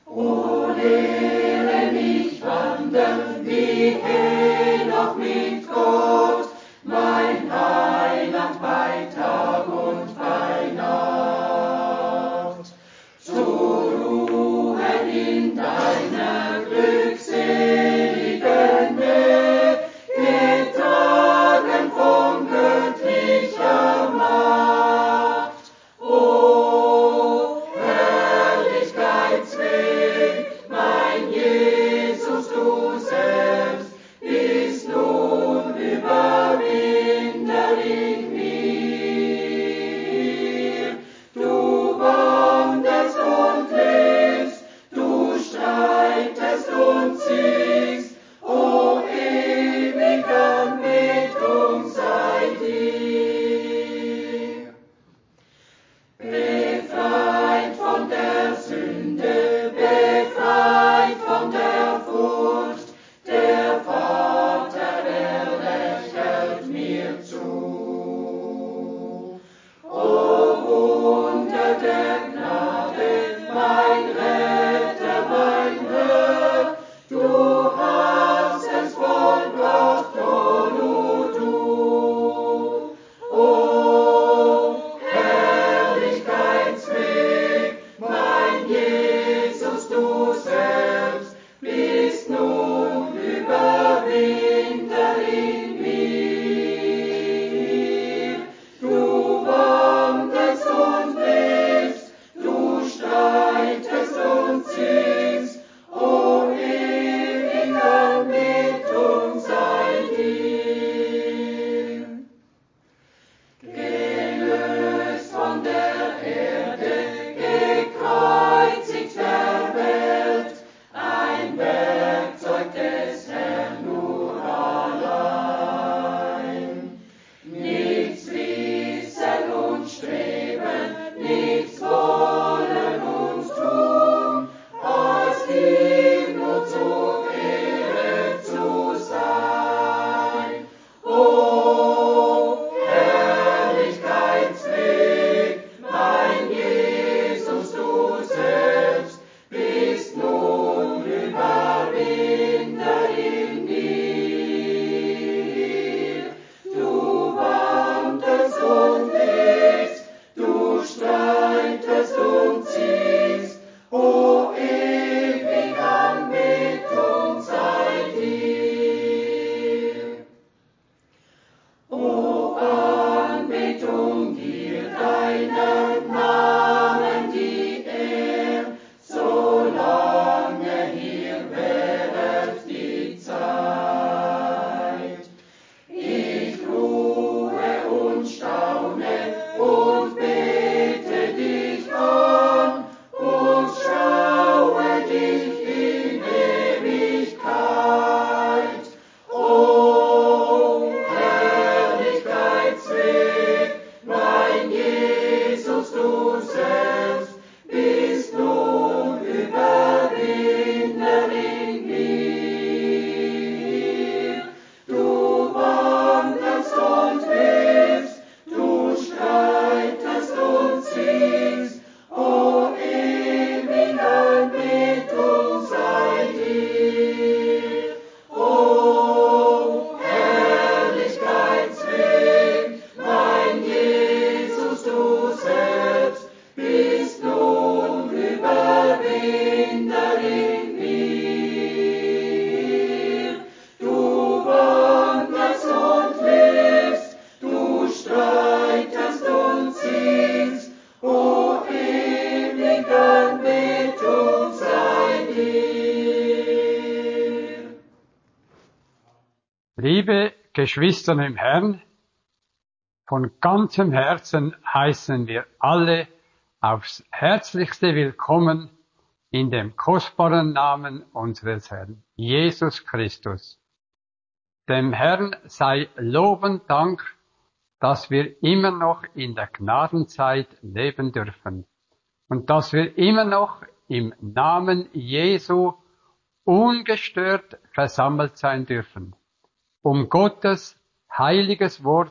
O lehre mich wandeln wie Henoch mit Gott, mein Heiland bei Tag und bei Nacht. Zur Ruhe in deiner glückseligen Nähe, getragen von göttlicher Macht. O Herrlichkeitsweg, mein Jesus, du selbst bist nun Überwinder in mir. Du wandelst und lebst, du streitest und siegst, o ewig Anbetung sei dir. Befreit von der Sünde, befreit von der Furcht, der Vater, er lächelt mir zu. O Wunder der Gnade, mein Retter, mein Herr, du hast es vollbracht, o nur du. O Herrlichkeitsweg, mein Jesus, du selbst bist nun Überwinder in mir. Du wandelst und lebst, du streitest und siegst, o ewig Anbetung sei dir. Gelöst von der Erde, gekreuzigt der Welt, ein Werkzeug des Herrn nur allein. Nichts wissen und streben, nichts wollen und tun, als ihm nur zur Ehre zu sein. O Herrlichkeitsweg, mein Jesus, du selbst bist nun Überwinder in mir. Du wandelst und lebst, du streitest und siegst, o ewig Anbetung sei dir. O Anbetung dir, deinem Namen die Ehr, solange hier währet die Zeit. Ich ruhe und staune und bete dich an und schaue dich in Ewigkeit. O Herrlichkeitsweg, mein Jesus, du selbst bist nun Überwinder in mir. Du wandelst und lebst, du streitest und siegst, o ewig Anbetung sei dir. O Herrlichkeitsweg, mein Jesus, du selbst bist nun Überwinder in mir. Du wandelst und lebst, du streitest und siegst, o ewig Anbetung sei dir. Liebe Geschwister im Herrn, von ganzem Herzen heißen wir alle aufs Herzlichste willkommen in dem kostbaren Namen unseres Herrn, Jesus Christus. Dem Herrn sei Lob und Dank, dass wir immer noch in der Gnadenzeit leben dürfen und dass wir immer noch im Namen Jesu ungestört versammelt sein dürfen, um Gottes heiliges Wort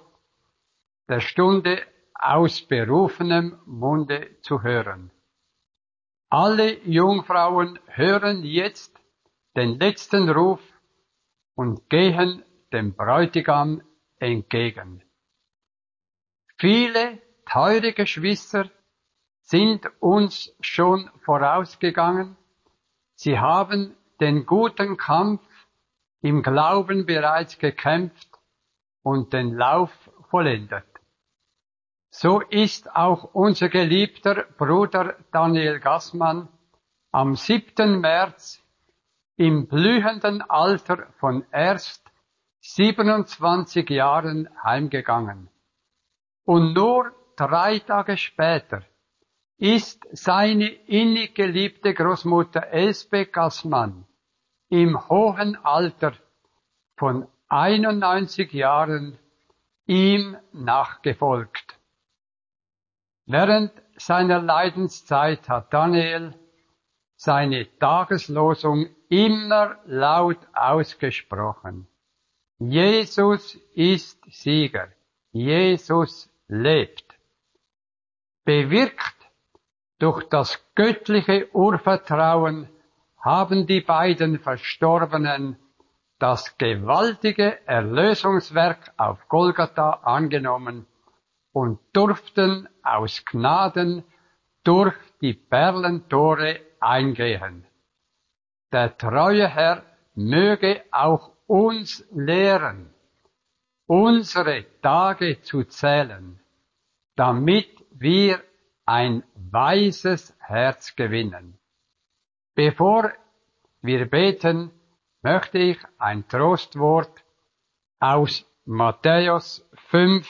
der Stunde aus berufenem Munde zu hören. Alle Jungfrauen hören jetzt den letzten Ruf und gehen dem Bräutigam entgegen. Viele teure Geschwister sind uns schon vorausgegangen. Sie haben den guten Kampf im Glauben bereits gekämpft und den Lauf vollendet. So ist auch unser geliebter Bruder Daniel Gassmann am 7. März im blühenden Alter von erst 27 Jahren heimgegangen. Und nur 3 Tage später ist seine innig geliebte Großmutter Elsbeth Gassmann im hohen Alter von 91 Jahren ihm nachgefolgt. Während seiner Leidenszeit hat Daniel seine Tageslosung immer laut ausgesprochen. Jesus ist Sieger. Jesus lebt. Bewirkt durch das göttliche Urvertrauen haben die beiden Verstorbenen das gewaltige Erlösungswerk auf Golgatha angenommen und durften aus Gnaden durch die Perlentore eingehen. Der treue Herr möge auch uns lehren, unsere Tage zu zählen, damit wir ein weises Herz gewinnen. Bevor wir beten, möchte ich ein Trostwort aus Matthäus 5,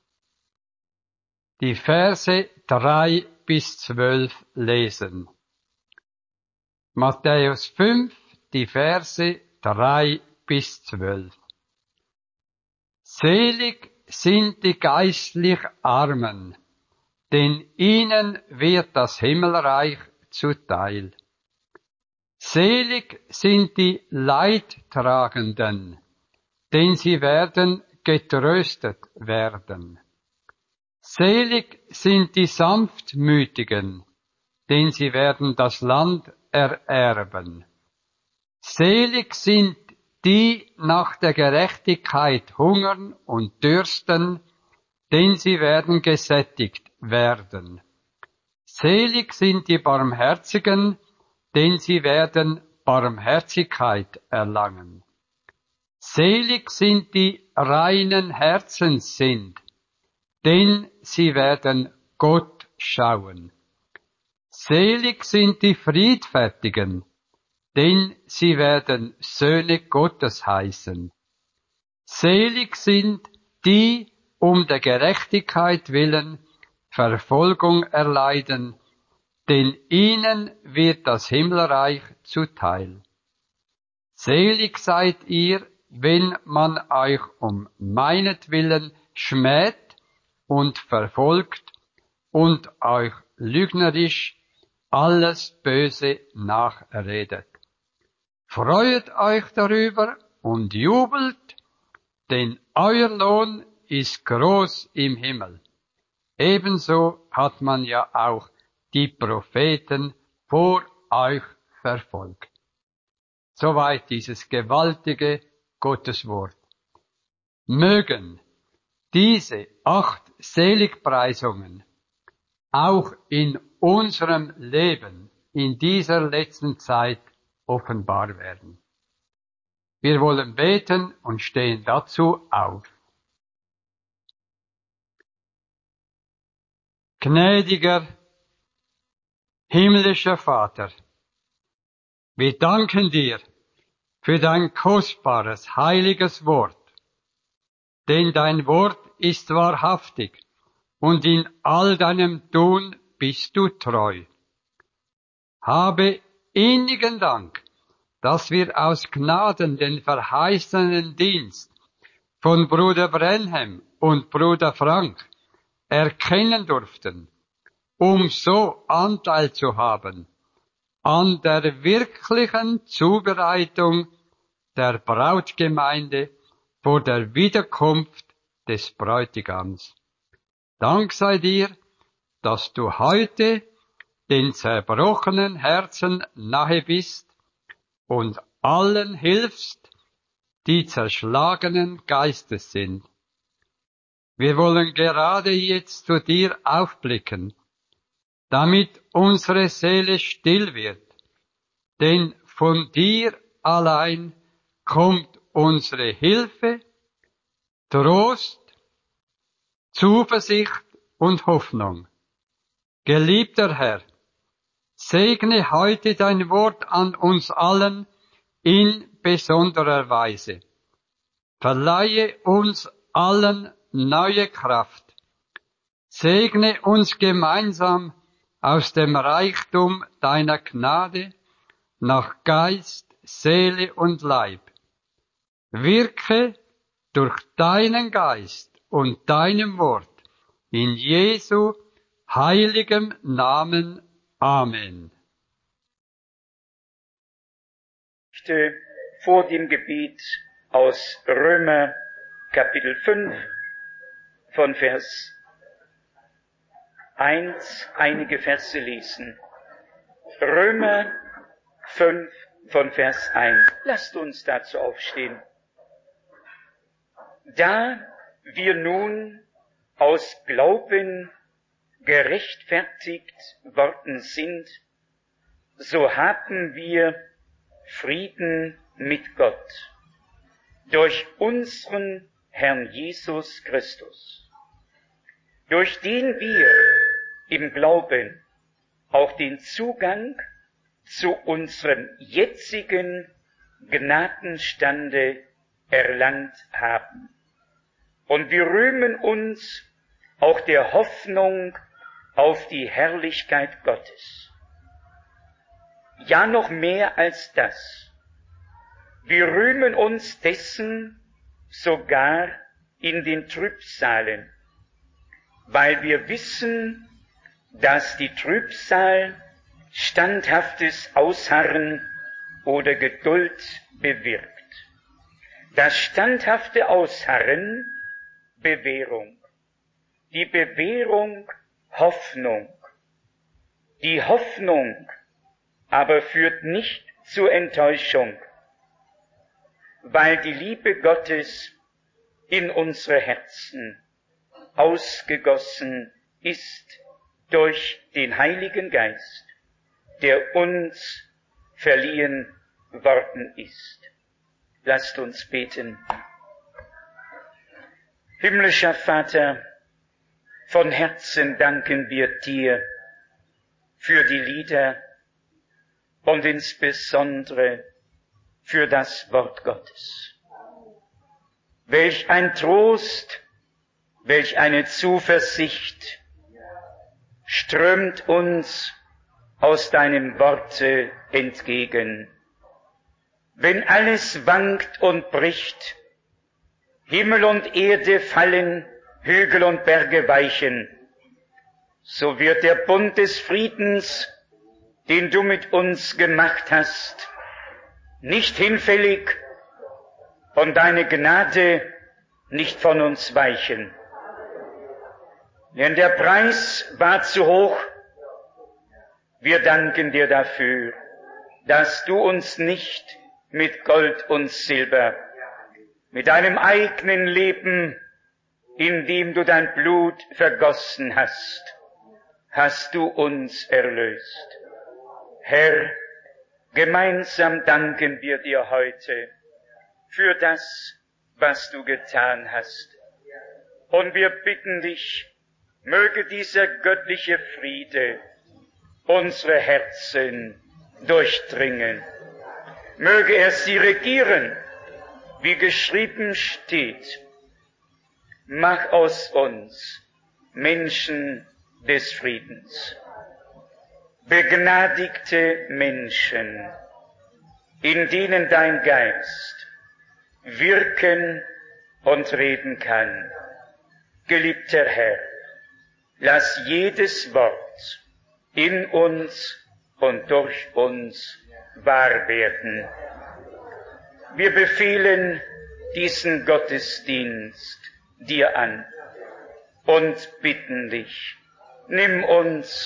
die Verse 3 bis 12 lesen. Matthäus 5, die Verse 3 bis 12. Selig sind die geistlich Armen, denn ihnen wird das Himmelreich zuteil. Selig sind die Leidtragenden, denn sie werden getröstet werden. Selig sind die Sanftmütigen, denn sie werden das Land ererben. Selig sind die nach der Gerechtigkeit hungern und dürsten, denn sie werden gesättigt werden. Selig sind die Barmherzigen, denn sie werden Barmherzigkeit erlangen. Selig sind die reinen Herzens sind, denn sie werden Gott schauen. Selig sind die Friedfertigen, denn sie werden Söhne Gottes heißen. Selig sind die um der Gerechtigkeit willen Verfolgung erleiden, denn ihnen wird das Himmelreich zuteil. Selig seid ihr, wenn man euch um meinetwillen schmäht und verfolgt und euch lügnerisch alles Böse nachredet. Freut euch darüber und jubelt, denn euer Lohn ist groß im Himmel. Ebenso hat man ja auch die Propheten vor euch verfolgt. Soweit dieses gewaltige Gotteswort. Mögen diese 8 Seligpreisungen auch in unserem Leben in dieser letzten Zeit offenbar werden. Wir wollen beten und stehen dazu auf. Gnädiger, himmlischer Vater, wir danken dir für dein kostbares, heiliges Wort, denn dein Wort ist wahrhaftig und in all deinem Tun bist du treu. Habe innigen Dank, dass wir aus Gnaden den verheißenen Dienst von Bruder Branham und Bruder Frank erkennen durften, um so Anteil zu haben an der wirklichen Zubereitung der Brautgemeinde vor der Wiederkunft des Bräutigams. Dank sei dir, dass du heute den zerbrochenen Herzen nahe bist und allen hilfst, die zerschlagenen Geistes sind. Wir wollen gerade jetzt zu dir aufblicken, damit unsere Seele still wird, denn von dir allein kommt unsere Hilfe, Trost, Zuversicht und Hoffnung. Geliebter Herr, segne heute dein Wort an uns allen in besonderer Weise. Verleihe uns allen neue Kraft. Segne uns gemeinsam aus dem Reichtum deiner Gnade nach Geist, Seele und Leib. Wirke durch deinen Geist und deinem Wort in Jesu heiligem Namen. Amen. Ich möchte vor dem Gebet aus Römer Kapitel 5 von Vers 1 einige Verse lesen. Römer 5 von Vers 1. Lasst uns dazu aufstehen. Da wir nun aus Glauben gerechtfertigt worden sind, so haben wir Frieden mit Gott durch unseren Herrn Jesus Christus, durch den wir im Glauben auch den Zugang zu unserem jetzigen Gnadenstande erlangt haben. Und wir rühmen uns auch der Hoffnung auf die Herrlichkeit Gottes. Ja, noch mehr als das. Wir rühmen uns dessen sogar in den Trübsalen, weil wir wissen, dass die Trübsal standhaftes Ausharren oder Geduld bewirkt. Das standhafte Ausharren Bewährung, die Bewährung Hoffnung. Die Hoffnung aber führt nicht zur Enttäuschung, weil die Liebe Gottes in unsere Herzen ausgegossen ist durch den Heiligen Geist, der uns verliehen worden ist. Lasst uns beten. Himmlischer Vater, von Herzen danken wir dir für die Lieder und insbesondere für das Wort Gottes. Welch ein Trost, welch eine Zuversicht strömt uns aus deinem Worte entgegen. Wenn alles wankt und bricht, Himmel und Erde fallen, Hügel und Berge weichen, so wird der Bund des Friedens, den du mit uns gemacht hast, nicht hinfällig und deine Gnade nicht von uns weichen. Denn der Preis war zu hoch. Wir danken dir dafür, dass du uns nicht mit Gold und Silber, mit deinem eigenen Leben, in dem du dein Blut vergossen hast du uns erlöst. Herr, gemeinsam danken wir dir heute für das, was du getan hast. Und wir bitten dich, möge dieser göttliche Friede unsere Herzen durchdringen. Möge er sie regieren, wie geschrieben steht. Mach aus uns Menschen des Friedens, begnadigte Menschen, in denen dein Geist wirken und reden kann. Geliebter Herr, lass jedes Wort in uns und durch uns wahr werden. Wir befehlen diesen Gottesdienst dir an und bitten dich, nimm uns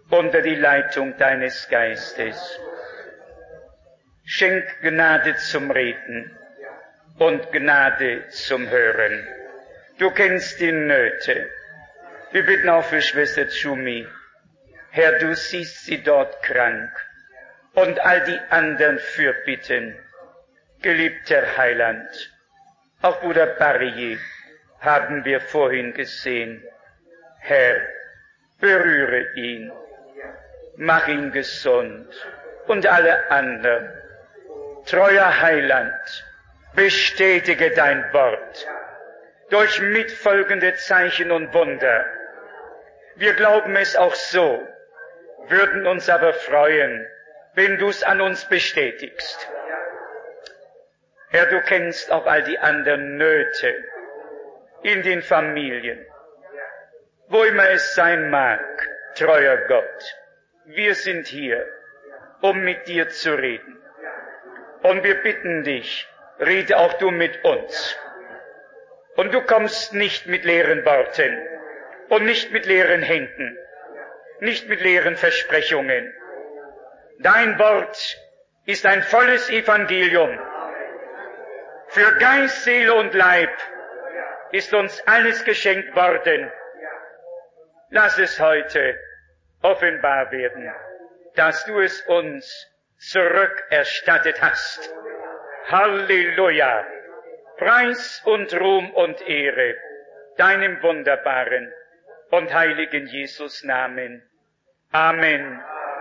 unter die Leitung deines Geistes. Schenk Gnade zum Reden und Gnade zum Hören. Du kennst die Nöte. Wir bitten auch für Schwester Tschumi. Herr, du siehst sie dort krank und all die anderen fürbitten. Geliebter Heiland, auch Bruder Barrier haben wir vorhin gesehen. Herr, berühre ihn, mach ihn gesund und alle anderen. Treuer Heiland, bestätige dein Wort durch mitfolgende Zeichen und Wunder. Wir glauben es auch so, würden uns aber freuen, wenn du es an uns bestätigst. Herr, du kennst auch all die anderen Nöte in den Familien, wo immer es sein mag, treuer Gott. Wir sind hier, um mit dir zu reden. Und wir bitten dich, rede auch du mit uns. Und du kommst nicht mit leeren Worten und nicht mit leeren Händen, nicht mit leeren Versprechungen. Dein Wort ist ein volles Evangelium. Für Geist, Seele und Leib ist uns alles geschenkt worden. Lass es heute offenbar werden, dass du es uns zurückerstattet hast. Halleluja! Preis und Ruhm und Ehre deinem wunderbaren und heiligen Jesus Namen. Amen.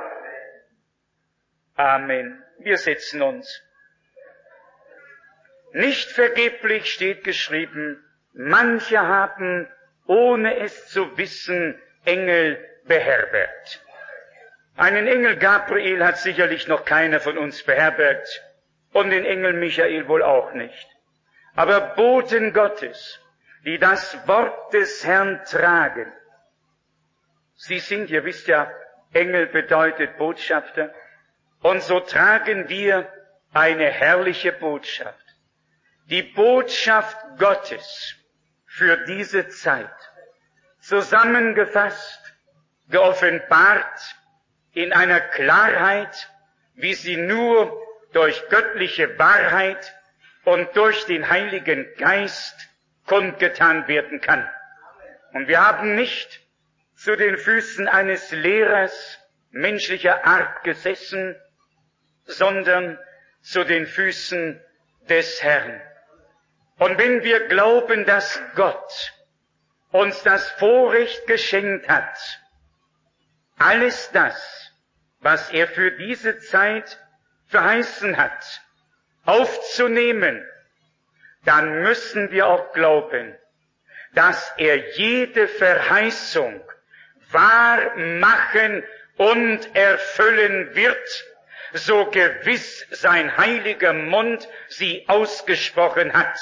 Amen. Wir setzen uns. Nicht vergeblich steht geschrieben, manche haben, ohne es zu wissen, Engel beherbergt. Einen Engel Gabriel hat sicherlich noch keiner von uns beherbergt und den Engel Michael wohl auch nicht. Aber Boten Gottes, die das Wort des Herrn tragen, sie sind, ihr wisst ja, Engel bedeutet Botschafter, und so tragen wir eine herrliche Botschaft. Die Botschaft Gottes für diese Zeit, zusammengefasst, geoffenbart in einer Klarheit, wie sie nur durch göttliche Wahrheit und durch den Heiligen Geist kundgetan werden kann. Und wir haben nicht zu den Füßen eines Lehrers menschlicher Art gesessen, sondern zu den Füßen des Herrn. Und wenn wir glauben, dass Gott uns das Vorrecht geschenkt hat, alles das, was er für diese Zeit verheißen hat, aufzunehmen, dann müssen wir auch glauben, dass er jede Verheißung wahr machen und erfüllen wird, so gewiss sein heiliger Mund sie ausgesprochen hat.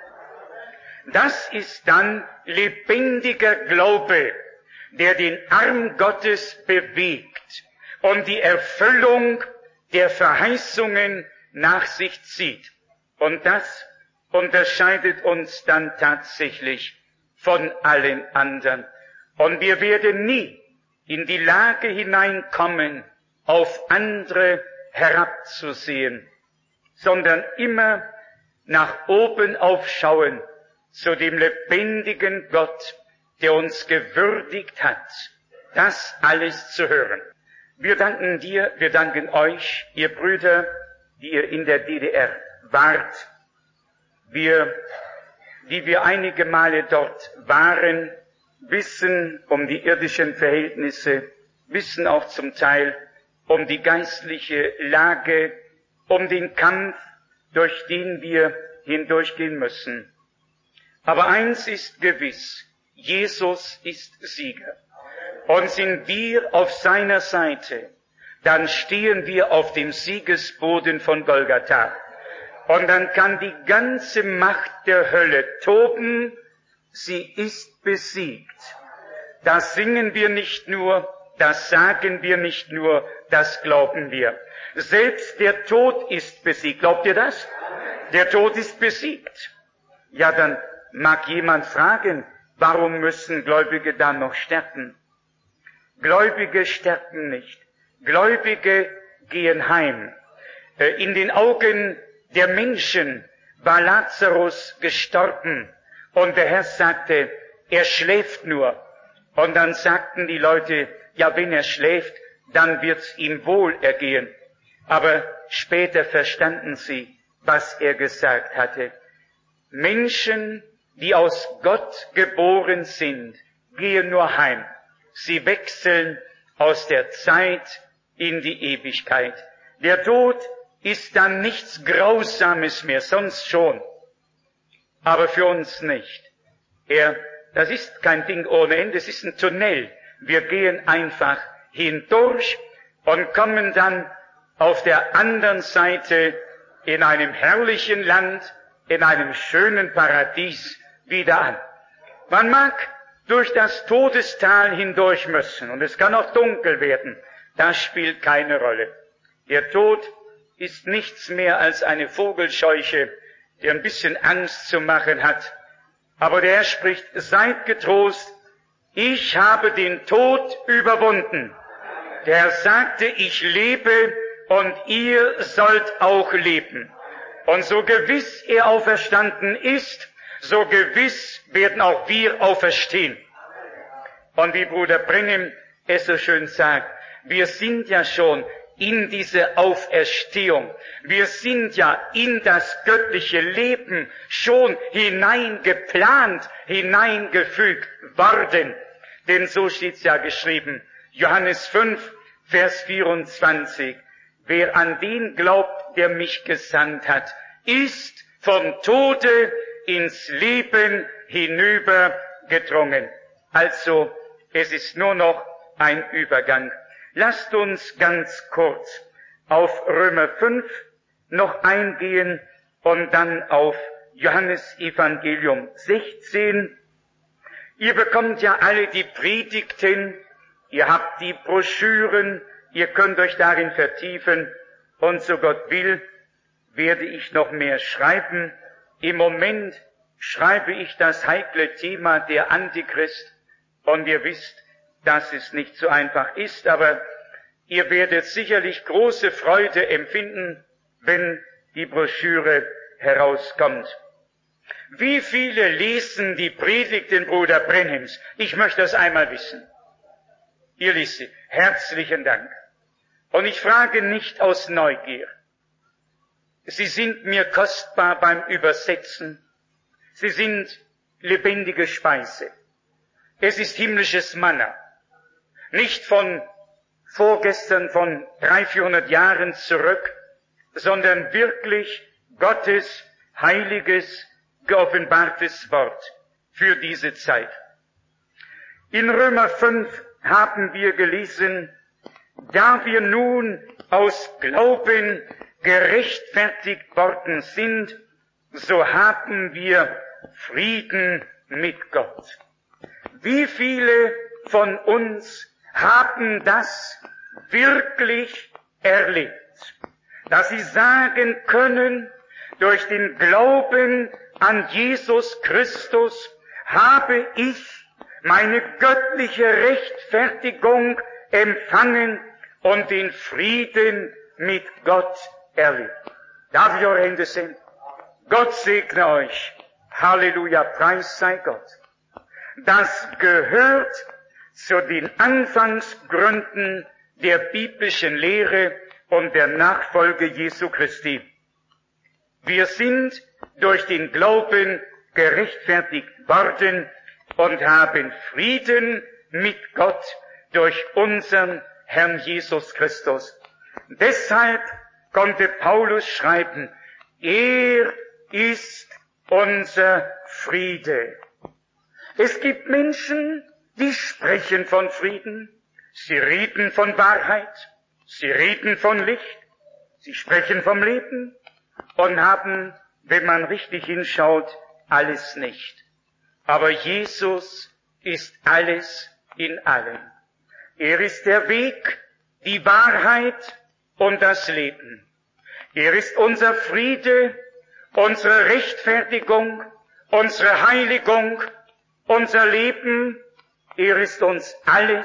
Das ist dann lebendiger Glaube, der den Arm Gottes bewegt und die Erfüllung der Verheißungen nach sich zieht. Und das unterscheidet uns dann tatsächlich von allen anderen. Und wir werden nie in die Lage hineinkommen, auf andere herabzusehen, sondern immer nach oben aufschauen zu dem lebendigen Gott, der uns gewürdigt hat, das alles zu hören. Wir danken dir, wir danken euch, ihr Brüder, die ihr in der DDR wart. Wir, die wir einige Male dort waren, wissen um die irdischen Verhältnisse, wissen auch zum Teil um die geistliche Lage, um den Kampf, durch den wir hindurchgehen müssen. Aber eins ist gewiss, Jesus ist Sieger. Und sind wir auf seiner Seite, dann stehen wir auf dem Siegesboden von Golgatha. Und dann kann die ganze Macht der Hölle toben, sie ist besiegt. Das singen wir nicht nur, das sagen wir nicht nur, das glauben wir. Selbst der Tod ist besiegt. Glaubt ihr das? Der Tod ist besiegt. Ja, dann mag jemand fragen, warum müssen Gläubige dann noch sterben? Gläubige sterben nicht. Gläubige gehen heim. In den Augen der Menschen war Lazarus gestorben und der Herr sagte, er schläft nur. Und dann sagten die Leute, ja, wenn er schläft, dann wird's ihm wohl ergehen. Aber später verstanden sie, was er gesagt hatte. Menschen, die aus Gott geboren sind, gehen nur heim. Sie wechseln aus der Zeit in die Ewigkeit. Der Tod ist dann nichts Grausames mehr, sonst schon. Aber für uns nicht. Das ist kein Ding ohne Ende, es ist ein Tunnel. Wir gehen einfach hindurch und kommen dann auf der anderen Seite in einem herrlichen Land, in einem schönen Paradies wieder an. Man mag durch das Todestal hindurch müssen und es kann auch dunkel werden. Das spielt keine Rolle. Der Tod ist nichts mehr als eine Vogelscheuche, die ein bisschen Angst zu machen hat. Aber der Herr spricht, seid getrost, ich habe den Tod überwunden. Der Herr sagte, ich lebe und ihr sollt auch leben. Und so gewiss er auferstanden ist, so gewiss werden auch wir auferstehen. Und wie Bruder Branham es so schön sagt, wir sind ja schon in diese Auferstehung. Wir sind ja in das göttliche Leben schon hineingeplant, hineingefügt worden. Denn so steht's ja geschrieben, Johannes 5, Vers 24. Wer an den glaubt, der mich gesandt hat, ist vom Tode ins Leben hinübergedrungen. Also, es ist nur noch ein Übergang. Lasst uns ganz kurz auf Römer 5 noch eingehen und dann auf Johannes Evangelium 16. Ihr bekommt ja alle die Predigten, ihr habt die Broschüren, ihr könnt euch darin vertiefen und so Gott will, werde ich noch mehr schreiben. Im Moment schreibe ich das heikle Thema der Antichrist und ihr wisst, dass es nicht so einfach ist, aber ihr werdet sicherlich große Freude empfinden, wenn die Broschüre herauskommt. Wie viele lesen die Predigten Bruder Branhams? Ich möchte das einmal wissen. Ihr liest sie. Herzlichen Dank. Und ich frage nicht aus Neugier. Sie sind mir kostbar beim Übersetzen. Sie sind lebendige Speise. Es ist himmlisches Manna. Nicht von vorgestern, von 300-400 Jahren zurück, sondern wirklich Gottes heiliges, geoffenbartes Wort für diese Zeit. In Römer 5 haben wir gelesen, da wir nun aus Glauben gerechtfertigt worden sind, so haben wir Frieden mit Gott. Wie viele von uns haben das wirklich erlebt, dass sie sagen können, durch den Glauben an Jesus Christus habe ich meine göttliche Rechtfertigung empfangen und den Frieden mit Gott erlebt. Darf ich eure Hände sehen? Gott segne euch. Halleluja, Preis sei Gott. Das gehört zu den Anfangsgründen der biblischen Lehre und der Nachfolge Jesu Christi. Wir sind durch den Glauben gerechtfertigt worden und haben Frieden mit Gott durch unseren Herrn Jesus Christus. Deshalb konnte Paulus schreiben, er ist unser Friede. Es gibt Menschen, die sprechen von Frieden, sie reden von Wahrheit, sie reden von Licht, sie sprechen vom Leben und haben, wenn man richtig hinschaut, alles nicht. Aber Jesus ist alles in allem. Er ist der Weg, die Wahrheit und das Leben. Er ist unser Friede, unsere Rechtfertigung, unsere Heiligung, unser Leben. Er ist uns alles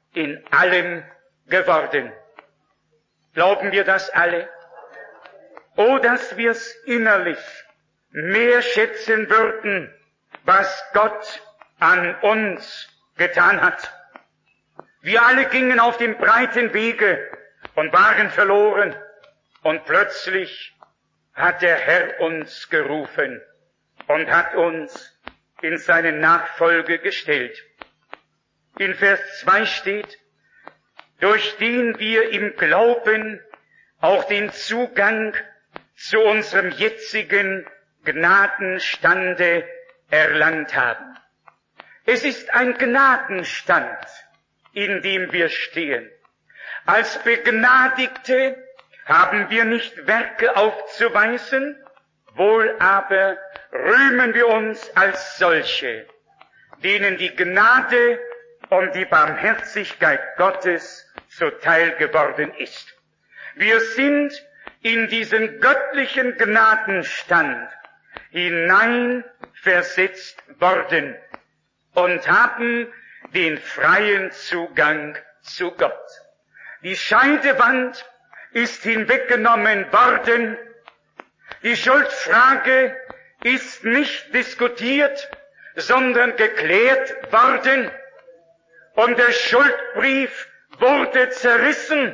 in allem geworden. Glauben wir das alle? Oh, dass wir es innerlich mehr schätzen würden, was Gott an uns getan hat. Wir alle gingen auf dem breiten Wege und waren verloren. Und plötzlich hat der Herr uns gerufen und hat uns in seine Nachfolge gestellt. In Vers 2 steht, durch den wir im Glauben auch den Zugang zu unserem jetzigen Gnadenstande erlangt haben. Es ist ein Gnadenstand, in dem wir stehen. Als Begnadigte haben wir nicht Werke aufzuweisen, wohl aber rühmen wir uns als solche, denen die Gnade und die Barmherzigkeit Gottes zuteil geworden ist. Wir sind in diesen göttlichen Gnadenstand hineinversetzt worden und haben den freien Zugang zu Gott. Die Scheidewand ist hinweggenommen worden. Die Schuldfrage ist nicht diskutiert, sondern geklärt worden. Und der Schuldbrief wurde zerrissen.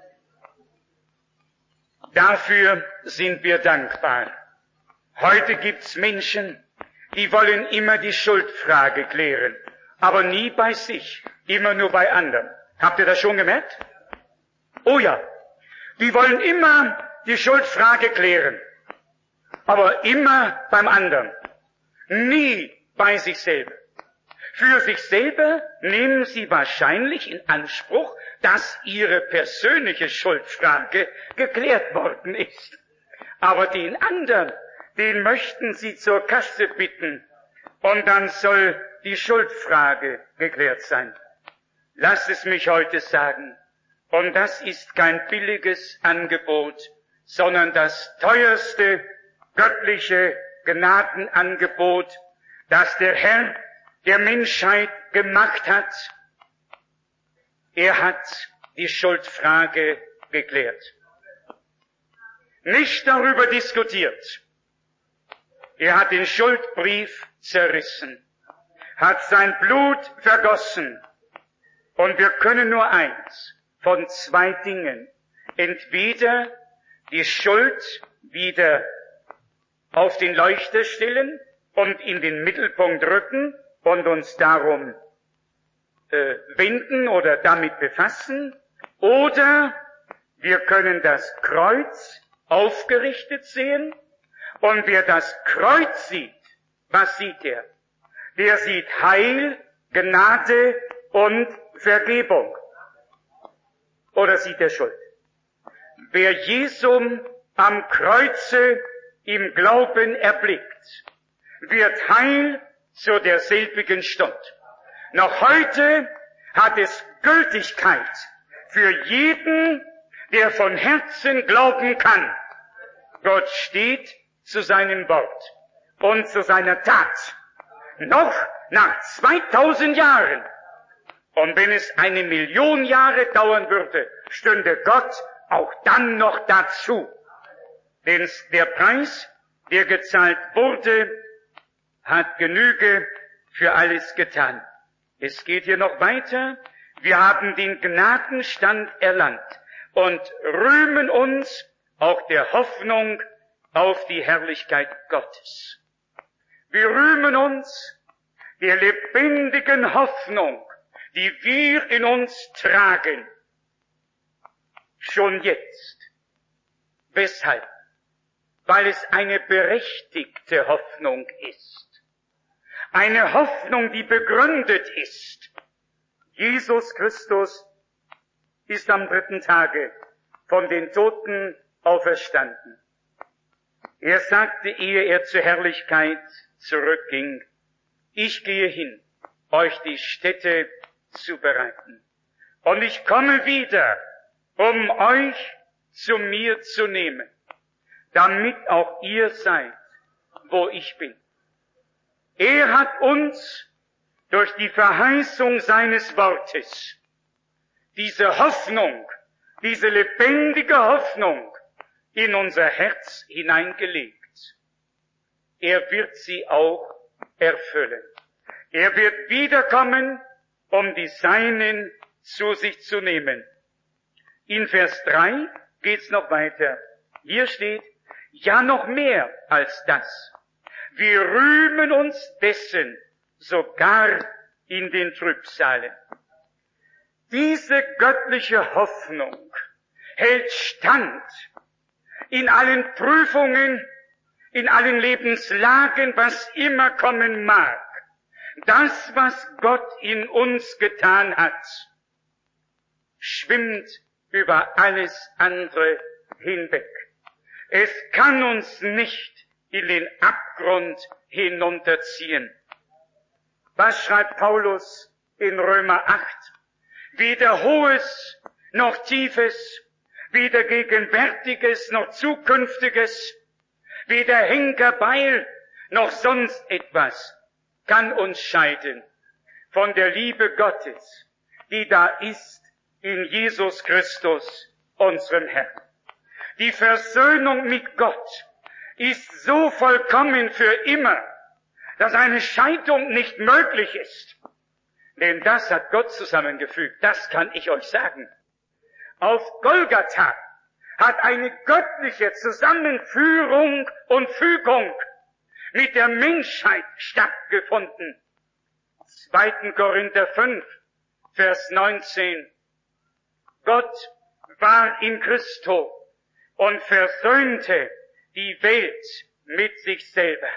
Dafür sind wir dankbar. Heute gibt's Menschen, die wollen immer die Schuldfrage klären, aber nie bei sich, immer nur bei anderen. Habt ihr das schon gemerkt? Oh ja, die wollen immer die Schuldfrage klären, aber immer beim anderen, nie bei sich selber. Für sich selber nehmen sie wahrscheinlich in Anspruch, dass ihre persönliche Schuldfrage geklärt worden ist. Aber den anderen, den möchten sie zur Kasse bitten und dann soll die Schuldfrage geklärt sein. Lasst es mich heute sagen, und das ist kein billiges Angebot, sondern das teuerste göttliche Gnadenangebot, das der Herr der Menschheit gemacht hat. Er hat die Schuldfrage geklärt. Nicht darüber diskutiert. Er hat den Schuldbrief zerrissen, hat sein Blut vergossen. Und wir können nur eins von zwei Dingen. Entweder die Schuld wieder auf den Leuchter stellen und in den Mittelpunkt rücken und uns darum wenden oder damit befassen, oder wir können das Kreuz aufgerichtet sehen, und wer das Kreuz sieht, was sieht er? Der sieht Heil, Gnade und Vergebung. Oder sieht er Schuld? Wer Jesum am Kreuze im Glauben erblickt, wird heil zu derselbigen Stund. Noch heute hat es Gültigkeit für jeden, der von Herzen glauben kann. Gott steht zu seinem Wort und zu seiner Tat. Noch nach 2000 Jahren. Und wenn es 1 Million Jahre dauern würde, stünde Gott auch dann noch dazu. Denn der Preis, der gezahlt wurde, hat Genüge für alles getan. Es geht hier noch weiter. Wir haben den Gnadenstand erlangt und rühmen uns auch der Hoffnung auf die Herrlichkeit Gottes. Wir rühmen uns der lebendigen Hoffnung, die wir in uns tragen, schon jetzt. Weshalb? Weil es eine berechtigte Hoffnung ist. Eine Hoffnung, die begründet ist. Jesus Christus ist am 3. Tage von den Toten auferstanden. Er sagte, ehe er zur Herrlichkeit zurückging, ich gehe hin, euch die Stätte zu bereiten. Und ich komme wieder, um euch zu mir zu nehmen, damit auch ihr seid, wo ich bin. Er hat uns durch die Verheißung seines Wortes diese Hoffnung, diese lebendige Hoffnung in unser Herz hineingelegt. Er wird sie auch erfüllen. Er wird wiederkommen, um die Seinen zu sich zu nehmen. In Vers 3 geht's noch weiter. Hier steht, ja noch mehr als das. Wir rühmen uns dessen sogar in den Trübsalen. Diese göttliche Hoffnung hält stand in allen Prüfungen, in allen Lebenslagen, was immer kommen mag. Das, was Gott in uns getan hat, schwimmt über alles andere hinweg. Es kann uns nicht in den Abgrund hinunterziehen. Was schreibt Paulus in Römer 8? Weder Hohes noch Tiefes, weder Gegenwärtiges noch Zukünftiges, weder Henker, Beil noch sonst etwas kann uns scheiden von der Liebe Gottes, die da ist in Jesus Christus, unserem Herrn. Die Versöhnung mit Gott ist so vollkommen für immer, dass eine Scheidung nicht möglich ist. Denn das hat Gott zusammengefügt, das kann ich euch sagen. Auf Golgatha hat eine göttliche Zusammenführung und Fügung mit der Menschheit stattgefunden. 2. Korinther 5, Vers 19. Gott war in Christo und versöhnte die Welt mit sich selber.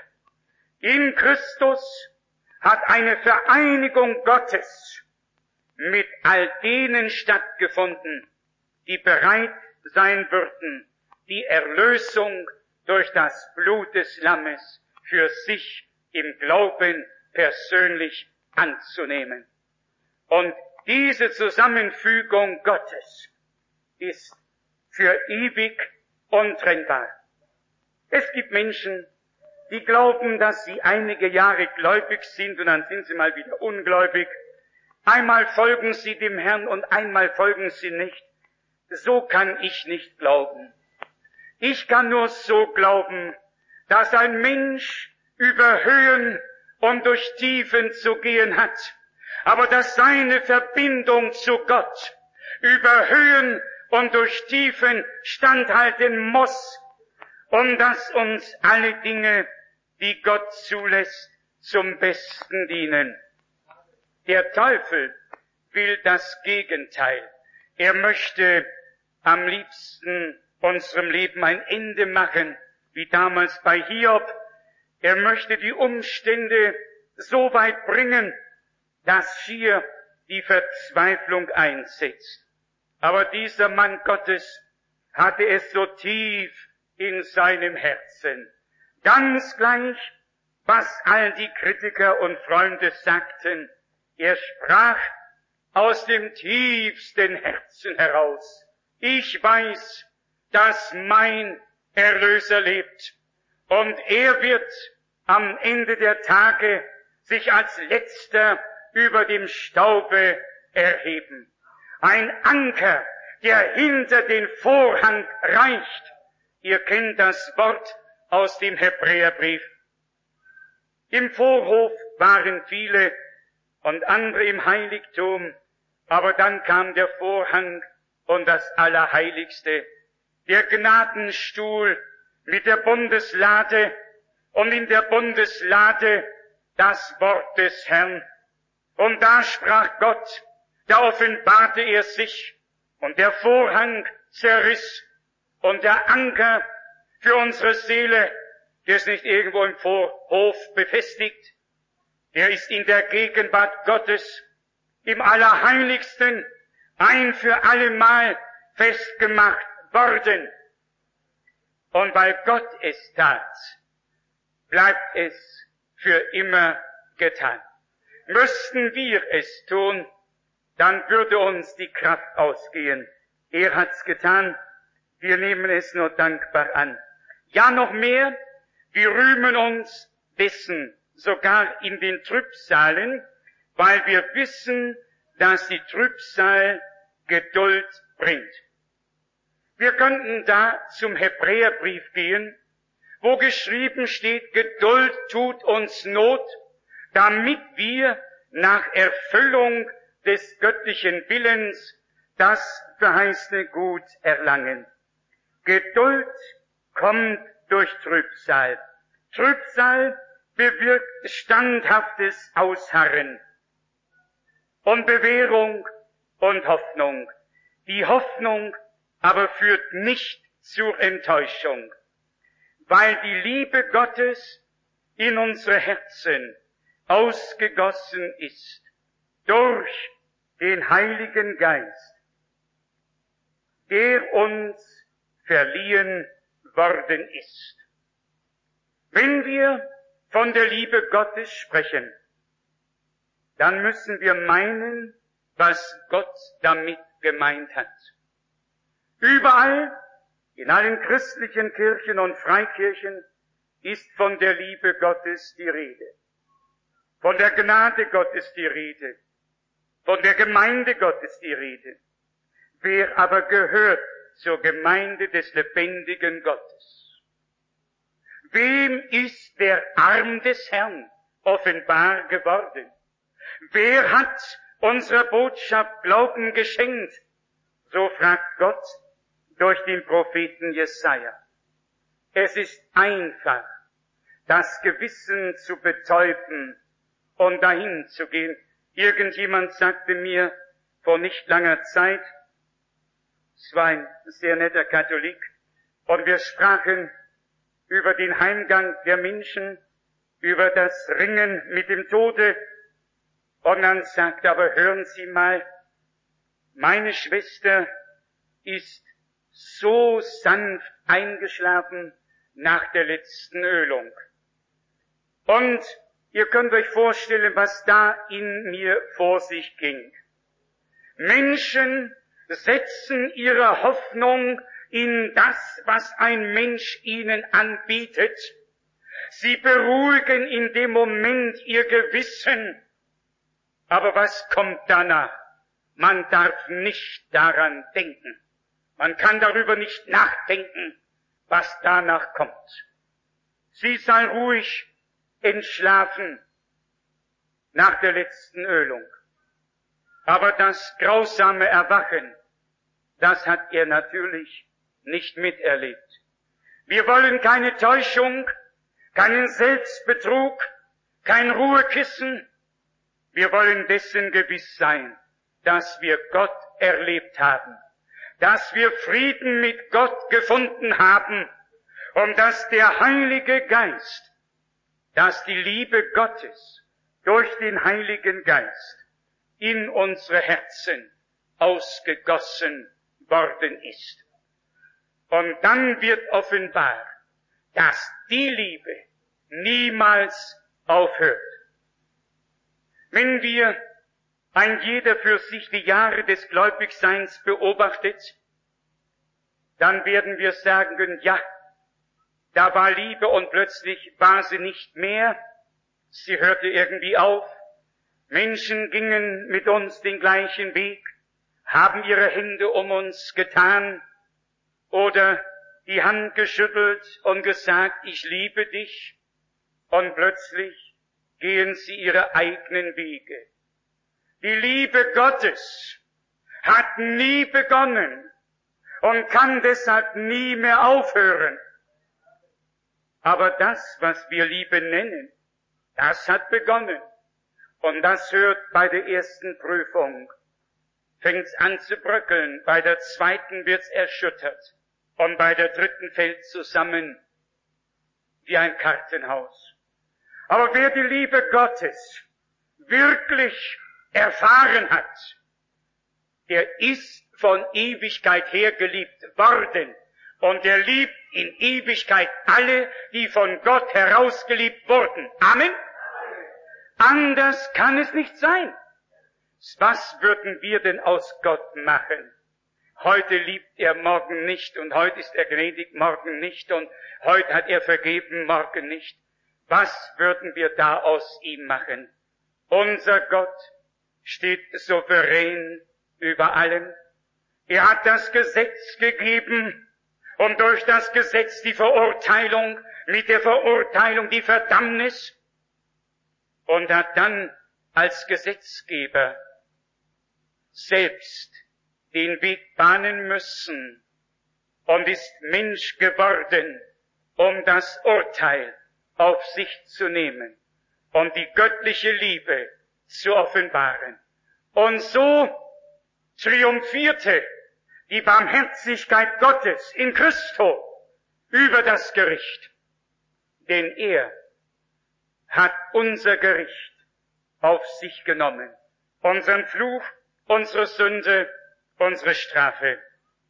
In Christus hat eine Vereinigung Gottes mit all denen stattgefunden, die bereit sein würden, die Erlösung durch das Blut des Lammes für sich im Glauben persönlich anzunehmen. Und diese Zusammenfügung Gottes ist für ewig untrennbar. Es gibt Menschen, die glauben, dass sie einige Jahre gläubig sind und dann sind sie mal wieder ungläubig. Einmal folgen sie dem Herrn und einmal folgen sie nicht. So kann ich nicht glauben. Ich kann nur so glauben, dass ein Mensch über Höhen und durch Tiefen zu gehen hat, aber dass seine Verbindung zu Gott über Höhen und durch Tiefen standhalten muss und dass uns alle Dinge, die Gott zulässt, zum Besten dienen. Der Teufel will das Gegenteil. Er möchte am liebsten unserem Leben ein Ende machen, wie damals bei Hiob. Er möchte die Umstände so weit bringen, dass hier die Verzweiflung einsetzt. Aber dieser Mann Gottes hatte es so tief in seinem Herzen. Ganz gleich, was all die Kritiker und Freunde sagten, er sprach aus dem tiefsten Herzen heraus: Ich weiß, dass mein Erlöser lebt und er wird am Ende der Tage sich als Letzter über dem Staube erheben. Ein Anker, der hinter den Vorhang reicht. Ihr kennt das Wort aus dem Hebräerbrief. Im Vorhof waren viele und andere im Heiligtum, aber dann kam der Vorhang und das Allerheiligste, der Gnadenstuhl mit der Bundeslade und in der Bundeslade das Wort des Herrn. Und da sprach Gott, da offenbarte er sich und der Vorhang zerriss und der Anker für unsere Seele, der ist nicht irgendwo im Vorhof befestigt, der ist in der Gegenwart Gottes im Allerheiligsten ein für allemal festgemacht worden. Und weil Gott es tat, bleibt es für immer getan. Müssten wir es tun, dann würde uns die Kraft ausgehen. Er hat's getan, wir nehmen es nur dankbar an. Ja, noch mehr, wir rühmen uns dessen sogar in den Trübsalen, weil wir wissen, dass die Trübsal Geduld bringt. Wir könnten da zum Hebräerbrief gehen, wo geschrieben steht, Geduld tut uns Not, damit wir nach Erfüllung des göttlichen Willens das verheißene Gut erlangen. Geduld kommt durch Trübsal. Trübsal bewirkt standhaftes Ausharren und Bewährung und Hoffnung. Die Hoffnung aber führt nicht zur Enttäuschung, weil die Liebe Gottes in unsere Herzen ausgegossen ist durch den Heiligen Geist, der uns verliehen worden ist. Wenn wir von der Liebe Gottes sprechen, dann müssen wir meinen, was Gott damit gemeint hat. Überall, in allen christlichen Kirchen und Freikirchen, ist von der Liebe Gottes die Rede. Von der Gnade Gottes die Rede. Von der Gemeinde Gottes die Rede. Wer aber gehört zur Gemeinde des lebendigen Gottes? Wem ist der Arm des Herrn offenbar geworden? Wer hat unserer Botschaft Glauben geschenkt? So fragt Gott durch den Propheten Jesaja. Es ist einfach, das Gewissen zu betäuben und dahin zu gehen. Irgendjemand sagte mir vor nicht langer Zeit, es war ein sehr netter Katholik, und wir sprachen über den Heimgang der Menschen, über das Ringen mit dem Tode, und dann sagte, aber hören Sie mal, meine Schwester ist so sanft eingeschlafen nach der letzten Ölung. Und ihr könnt euch vorstellen, was da in mir vor sich ging. Menschen setzen ihre Hoffnung in das, was ein Mensch ihnen anbietet. Sie beruhigen in dem Moment ihr Gewissen. Aber was kommt danach? Man darf nicht daran denken. Man kann darüber nicht nachdenken, was danach kommt. Sie sei ruhig entschlafen nach der letzten Ölung. Aber das grausame Erwachen, das hat er natürlich nicht miterlebt. Wir wollen keine Täuschung, keinen Selbstbetrug, kein Ruhekissen. Wir wollen dessen gewiss sein, dass wir Gott erlebt haben, dass wir Frieden mit Gott gefunden haben und dass der Heilige Geist, dass die Liebe Gottes durch den Heiligen Geist in unsere Herzen ausgegossen worden ist. Und dann wird offenbar, dass die Liebe niemals aufhört. Wenn wir ein jeder für sich die Jahre des Gläubigseins beobachtet, dann werden wir sagen können, ja, da war Liebe und plötzlich war sie nicht mehr, sie hörte irgendwie auf. Menschen gingen mit uns den gleichen Weg, haben ihre Hände um uns getan oder die Hand geschüttelt und gesagt, ich liebe dich, und plötzlich gehen sie ihre eigenen Wege. Die Liebe Gottes hat nie begonnen und kann deshalb nie mehr aufhören. Aber das, was wir Liebe nennen, das hat begonnen. Und das hört bei der ersten Prüfung, fängt's an zu bröckeln, bei der zweiten wird's erschüttert und bei der dritten fällt zusammen wie ein Kartenhaus. Aber wer die Liebe Gottes wirklich erfahren hat, der ist von Ewigkeit her geliebt worden und er liebt in Ewigkeit alle, die von Gott herausgeliebt wurden. Amen. Anders kann es nicht sein. Was würden wir denn aus Gott machen? Heute liebt er, morgen nicht, und heute ist er gnädig, morgen nicht, und heute hat er vergeben, morgen nicht. Was würden wir da aus ihm machen? Unser Gott steht souverän über allem. Er hat das Gesetz gegeben und durch das Gesetz die Verurteilung, mit der Verurteilung die Verdammnis, und hat dann als Gesetzgeber selbst den Weg bahnen müssen und ist Mensch geworden, um das Urteil auf sich zu nehmen und die göttliche Liebe zu offenbaren. Und so triumphierte die Barmherzigkeit Gottes in Christo über das Gericht. Denn er hat unser Gericht auf sich genommen, unseren Fluch, unsere Sünde, unsere Strafe.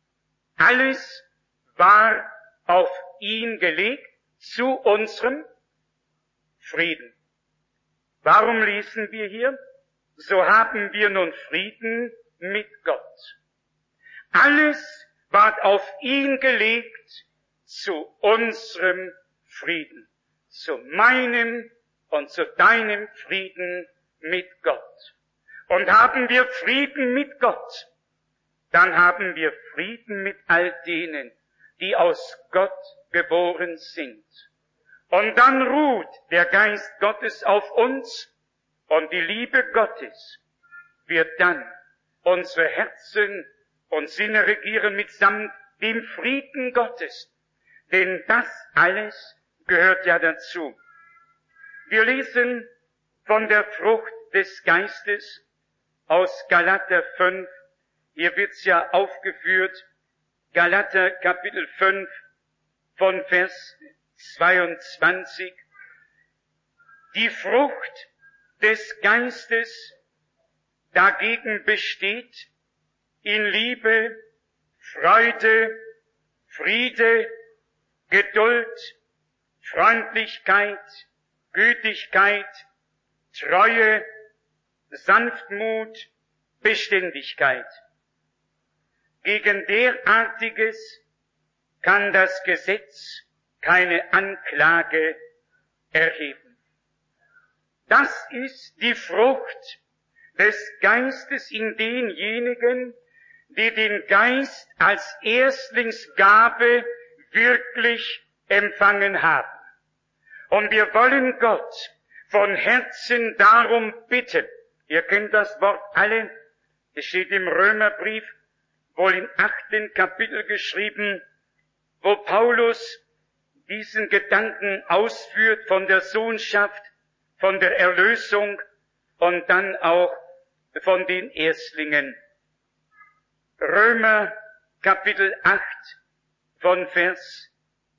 Alles war auf ihn gelegt zu unserem Frieden. Warum lesen wir hier? So haben wir nun Frieden mit Gott. Alles ward auf ihn gelegt zu unserem Frieden, zu meinem und zu deinem Frieden mit Gott. Und haben wir Frieden mit Gott, dann haben wir Frieden mit all denen, die aus Gott geboren sind. Und dann ruht der Geist Gottes auf uns und die Liebe Gottes wird dann unsere Herzen und Sinne regieren mitsamt dem Frieden Gottes. Denn das alles gehört ja dazu. Wir lesen von der Frucht des Geistes aus Galater 5. Hier wird's ja aufgeführt, Galater Kapitel 5 von Vers 22. Die Frucht des Geistes dagegen besteht in Liebe, Freude, Friede, Geduld, Freundlichkeit, Gütigkeit, Treue, Sanftmut, Beständigkeit. Gegen derartiges kann das Gesetz keine Anklage erheben. Das ist die Frucht des Geistes in denjenigen, die den Geist als Erstlingsgabe wirklich empfangen haben. Und wir wollen Gott von Herzen darum bitten. Ihr kennt das Wort alle. Es steht im Römerbrief, wohl im 8. Kapitel geschrieben, wo Paulus diesen Gedanken ausführt von der Sohnschaft, von der Erlösung und dann auch von den Erstlingen. Römer Kapitel 8 von Vers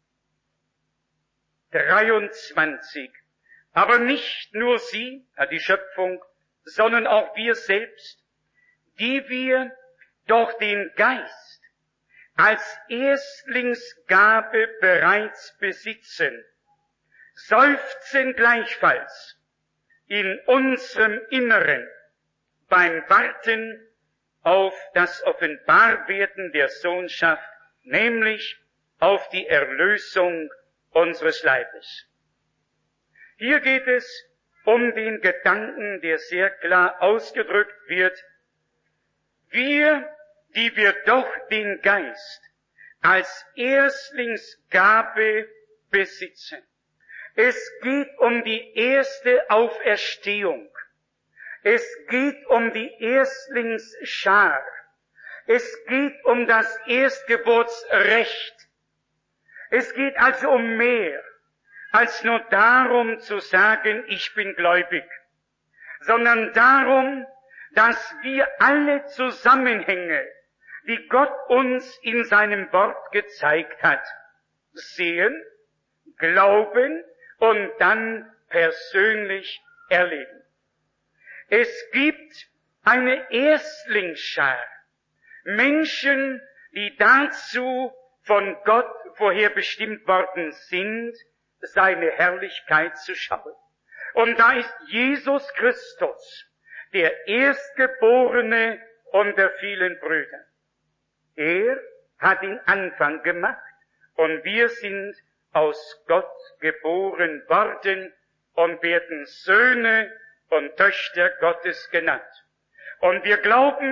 23. Aber nicht nur sie, die Schöpfung, sondern auch wir selbst, die wir doch den Geist als Erstlingsgabe bereits besitzen, seufzen gleichfalls in unserem Inneren beim Warten auf das Offenbarwerden der Sohnschaft, nämlich auf die Erlösung unseres Leibes. Hier geht es um den Gedanken, der sehr klar ausgedrückt wird. Wir, die wir doch den Geist als Erstlingsgabe besitzen. Es geht um die erste Auferstehung. Es geht um die Erstlingsschar. Es geht um das Erstgeburtsrecht. Es geht also um mehr als nur darum zu sagen, ich bin gläubig, sondern darum, dass wir alle Zusammenhänge, die Gott uns in seinem Wort gezeigt hat, sehen, glauben und dann persönlich erleben. Es gibt eine Erstlingsschar, Menschen, die dazu von Gott vorherbestimmt worden sind, seine Herrlichkeit zu schauen. Und da ist Jesus Christus, der Erstgeborene unter vielen Brüdern. Er hat den Anfang gemacht und wir sind aus Gott geboren worden und werden Söhne und Töchter Gottes genannt. Und wir glauben,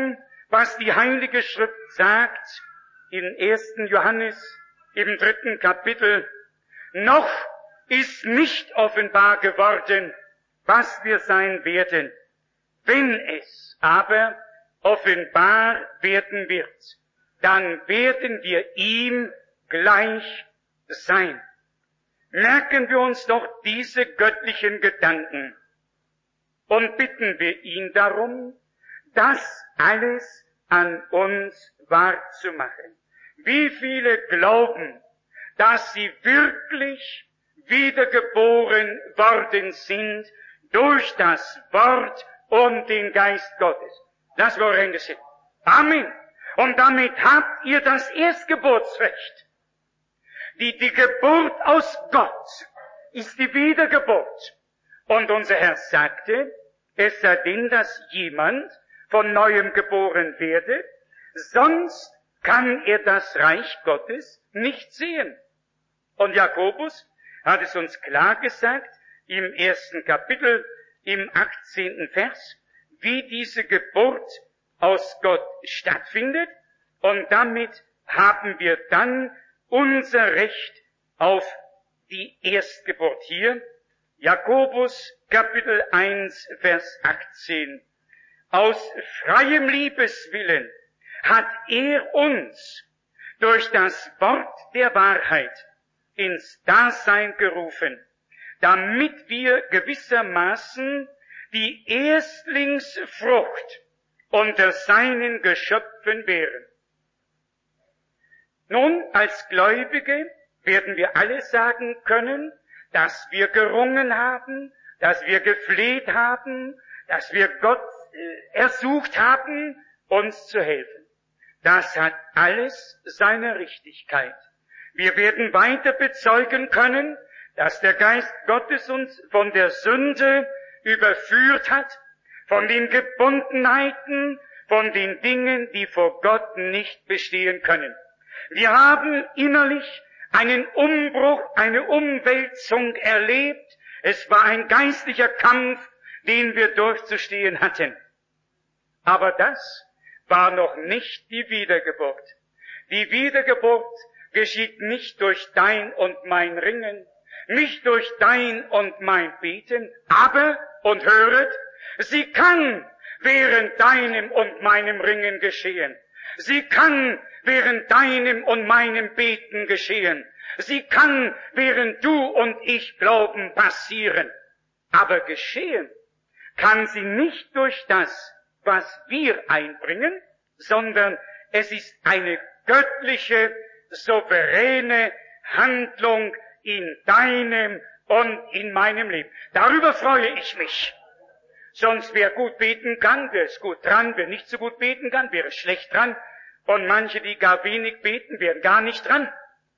was die Heilige Schrift sagt in 1. Johannes im 3. Kapitel. Noch ist nicht offenbar geworden, was wir sein werden. Wenn es aber offenbar werden wird, dann werden wir ihm gleich sein. Merken wir uns doch diese göttlichen Gedanken und bitten wir ihn darum, das alles an uns wahrzumachen. Wie viele glauben, dass sie wirklich wiedergeboren worden sind durch das Wort und den Geist Gottes? Das war ein Gesetz. Amen. Und damit habt ihr das Erstgeburtsrecht. Die Geburt aus Gott ist die Wiedergeburt. Und unser Herr sagte, es sei denn, dass jemand von Neuem geboren werde, sonst kann er das Reich Gottes nicht sehen. Und Jakobus hat es uns klar gesagt, im 1. Kapitel, im 18. Vers, wie diese Geburt aus Gott stattfindet. Und damit haben wir dann unser Recht auf die Erstgeburt. Hier, Jakobus, Kapitel 1, Vers 18. Aus freiem Liebeswillen hat er uns durch das Wort der Wahrheit ins Dasein gerufen, damit wir gewissermaßen die Erstlingsfrucht unter seinen Geschöpfen wären. Nun, als Gläubige werden wir alle sagen können, dass wir gerungen haben, dass wir gefleht haben, dass wir Gott ersucht haben, uns zu helfen. Das hat alles seine Richtigkeit. Wir werden weiter bezeugen können, dass der Geist Gottes uns von der Sünde überführt hat, von den Gebundenheiten, von den Dingen, die vor Gott nicht bestehen können. Wir haben innerlich einen Umbruch, eine Umwälzung erlebt. Es war ein geistlicher Kampf, den wir durchzustehen hatten. Aber das war noch nicht die Wiedergeburt. Die Wiedergeburt geschieht nicht durch dein und mein Ringen, nicht durch dein und mein Beten, aber, und höret, sie kann während deinem und meinem Ringen geschehen. Sie kann während deinem und meinem Beten geschehen. Sie kann während du und ich glauben passieren. Aber geschehen kann sie nicht durch das, was wir einbringen, sondern es ist eine göttliche, souveräne Handlung in deinem und in meinem Leben. Darüber freue ich mich. Sonst wer gut beten kann, der ist gut dran. Wer nicht so gut beten kann, wäre schlecht dran. Und manche, die gar wenig beten, wären gar nicht dran.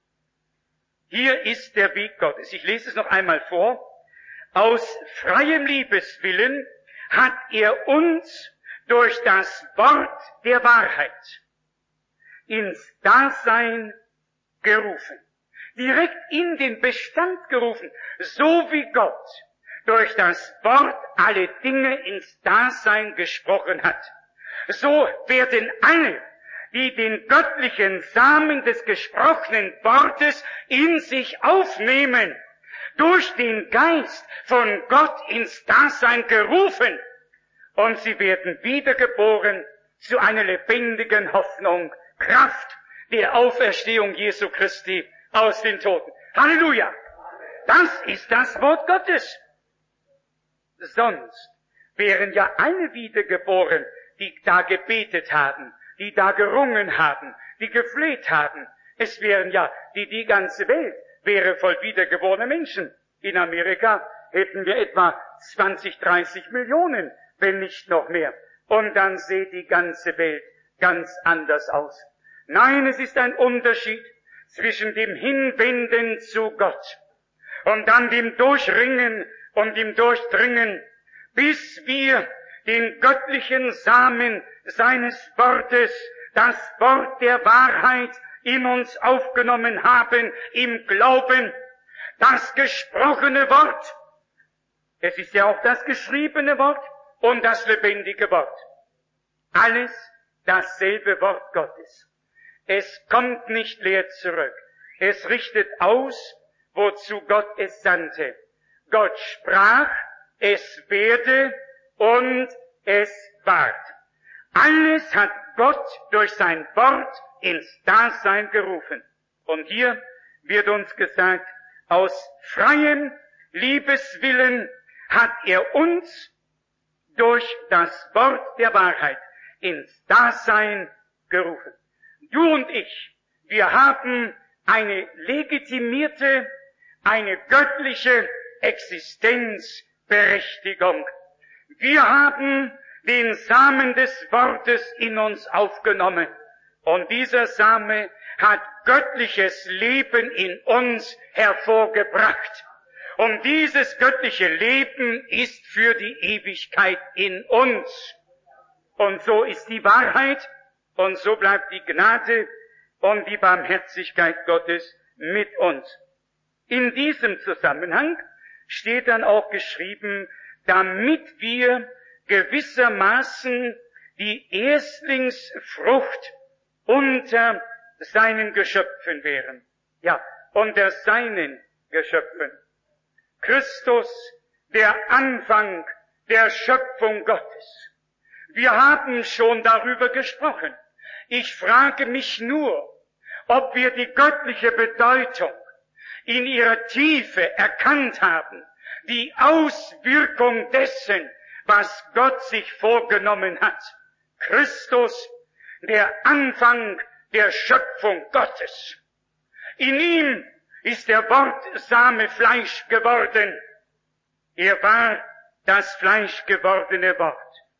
Hier ist der Weg Gottes. Ich lese es noch einmal vor. Aus freiem Liebeswillen hat er uns durch das Wort der Wahrheit ins Dasein gerufen. Direkt in den Bestand gerufen. So wie Gott durch das Wort alle Dinge ins Dasein gesprochen hat. So werden alle, die den göttlichen Samen des gesprochenen Wortes in sich aufnehmen, durch den Geist von Gott ins Dasein gerufen. Und sie werden wiedergeboren zu einer lebendigen Hoffnung, Kraft der Auferstehung Jesu Christi aus den Toten. Halleluja! Das ist das Wort Gottes. Sonst wären ja alle wiedergeboren, die da gebetet haben, die da gerungen haben, die gefleht haben. Es wären ja, die ganze Welt wäre voll wiedergeborener Menschen. In Amerika hätten wir etwa 20, 30 Millionen, wenn nicht noch mehr. Und dann sähe die ganze Welt ganz anders aus. Nein, es ist ein Unterschied zwischen dem Hinwenden zu Gott und dann dem Durchringen und dem Durchdringen, bis wir den göttlichen Samen seines Wortes, das Wort der Wahrheit in uns aufgenommen haben, im Glauben, das gesprochene Wort. Es ist ja auch das geschriebene Wort und das lebendige Wort. Alles dasselbe Wort Gottes. Es kommt nicht leer zurück. Es richtet aus, wozu Gott es sandte. Gott sprach, es werde und es ward. Alles hat Gott durch sein Wort ins Dasein gerufen. Und hier wird uns gesagt, aus freiem Liebeswillen hat er uns durch das Wort der Wahrheit ins Dasein gerufen. Du und ich, wir haben eine legitimierte, eine göttliche Existenzberechtigung. Wir haben den Samen des Wortes in uns aufgenommen. Und dieser Same hat göttliches Leben in uns hervorgebracht. Und dieses göttliche Leben ist für die Ewigkeit in uns. Und so ist die Wahrheit und so bleibt die Gnade und die Barmherzigkeit Gottes mit uns. In diesem Zusammenhang steht dann auch geschrieben, damit wir gewissermaßen die Erstlingsfrucht unter seinen Geschöpfen wären. Ja, unter seinen Geschöpfen. Christus, der Anfang der Schöpfung Gottes. Wir haben schon darüber gesprochen. Ich frage mich nur, ob wir die göttliche Bedeutung in ihrer Tiefe erkannt haben, die Auswirkung dessen, was Gott sich vorgenommen hat. Christus, der Anfang der Schöpfung Gottes. In ihm ist der Wortsame Fleisch geworden. Er war das fleischgewordene Wort.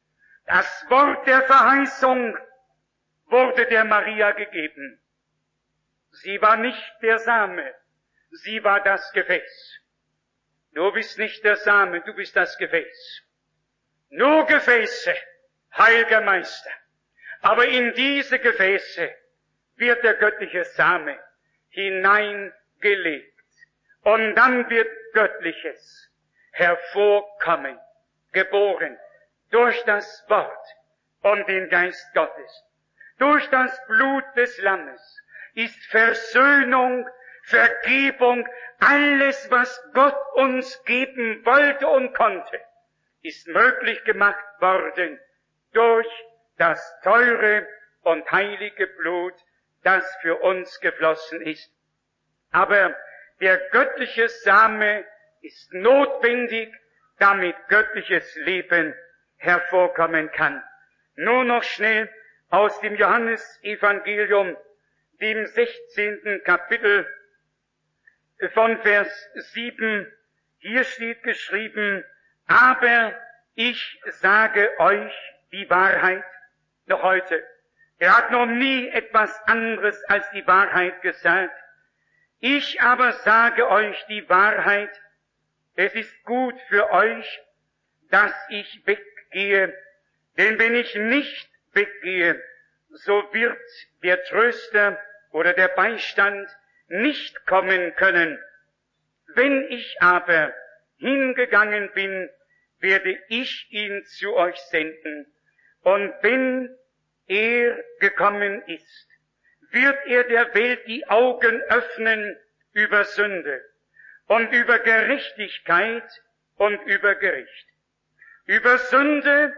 Das Wort der Verheißung wurde der Maria gegeben. Sie war nicht der Same, sie war das Gefäß. Du bist nicht der Same, du bist das Gefäß. Nur Gefäße, heiliger Meister. Aber in diese Gefäße wird der göttliche Same hineingelegt. Und dann wird Göttliches hervorkommen, geboren, durch das Wort und den Geist Gottes. Durch das Blut des Lammes ist Versöhnung, Vergebung, alles, was Gott uns geben wollte und konnte, ist möglich gemacht worden durch das teure und heilige Blut, das für uns geflossen ist. Aber der göttliche Same ist notwendig, damit göttliches Leben hervorkommen kann. Nur noch schnell aus dem Johannesevangelium, dem 16. Kapitel von Vers 7. Hier steht geschrieben, aber ich sage euch die Wahrheit, noch heute. Er hat noch nie etwas anderes als die Wahrheit gesagt. Ich aber sage euch die Wahrheit, es ist gut für euch, dass ich weggehe, denn wenn ich nicht weggehe, so wird der Tröster oder der Beistand nicht kommen können. Wenn ich aber hingegangen bin, werde ich ihn zu euch senden. Und wenn er gekommen ist, wird er der Welt die Augen öffnen über Sünde und über Gerechtigkeit und über Gericht. Über Sünde,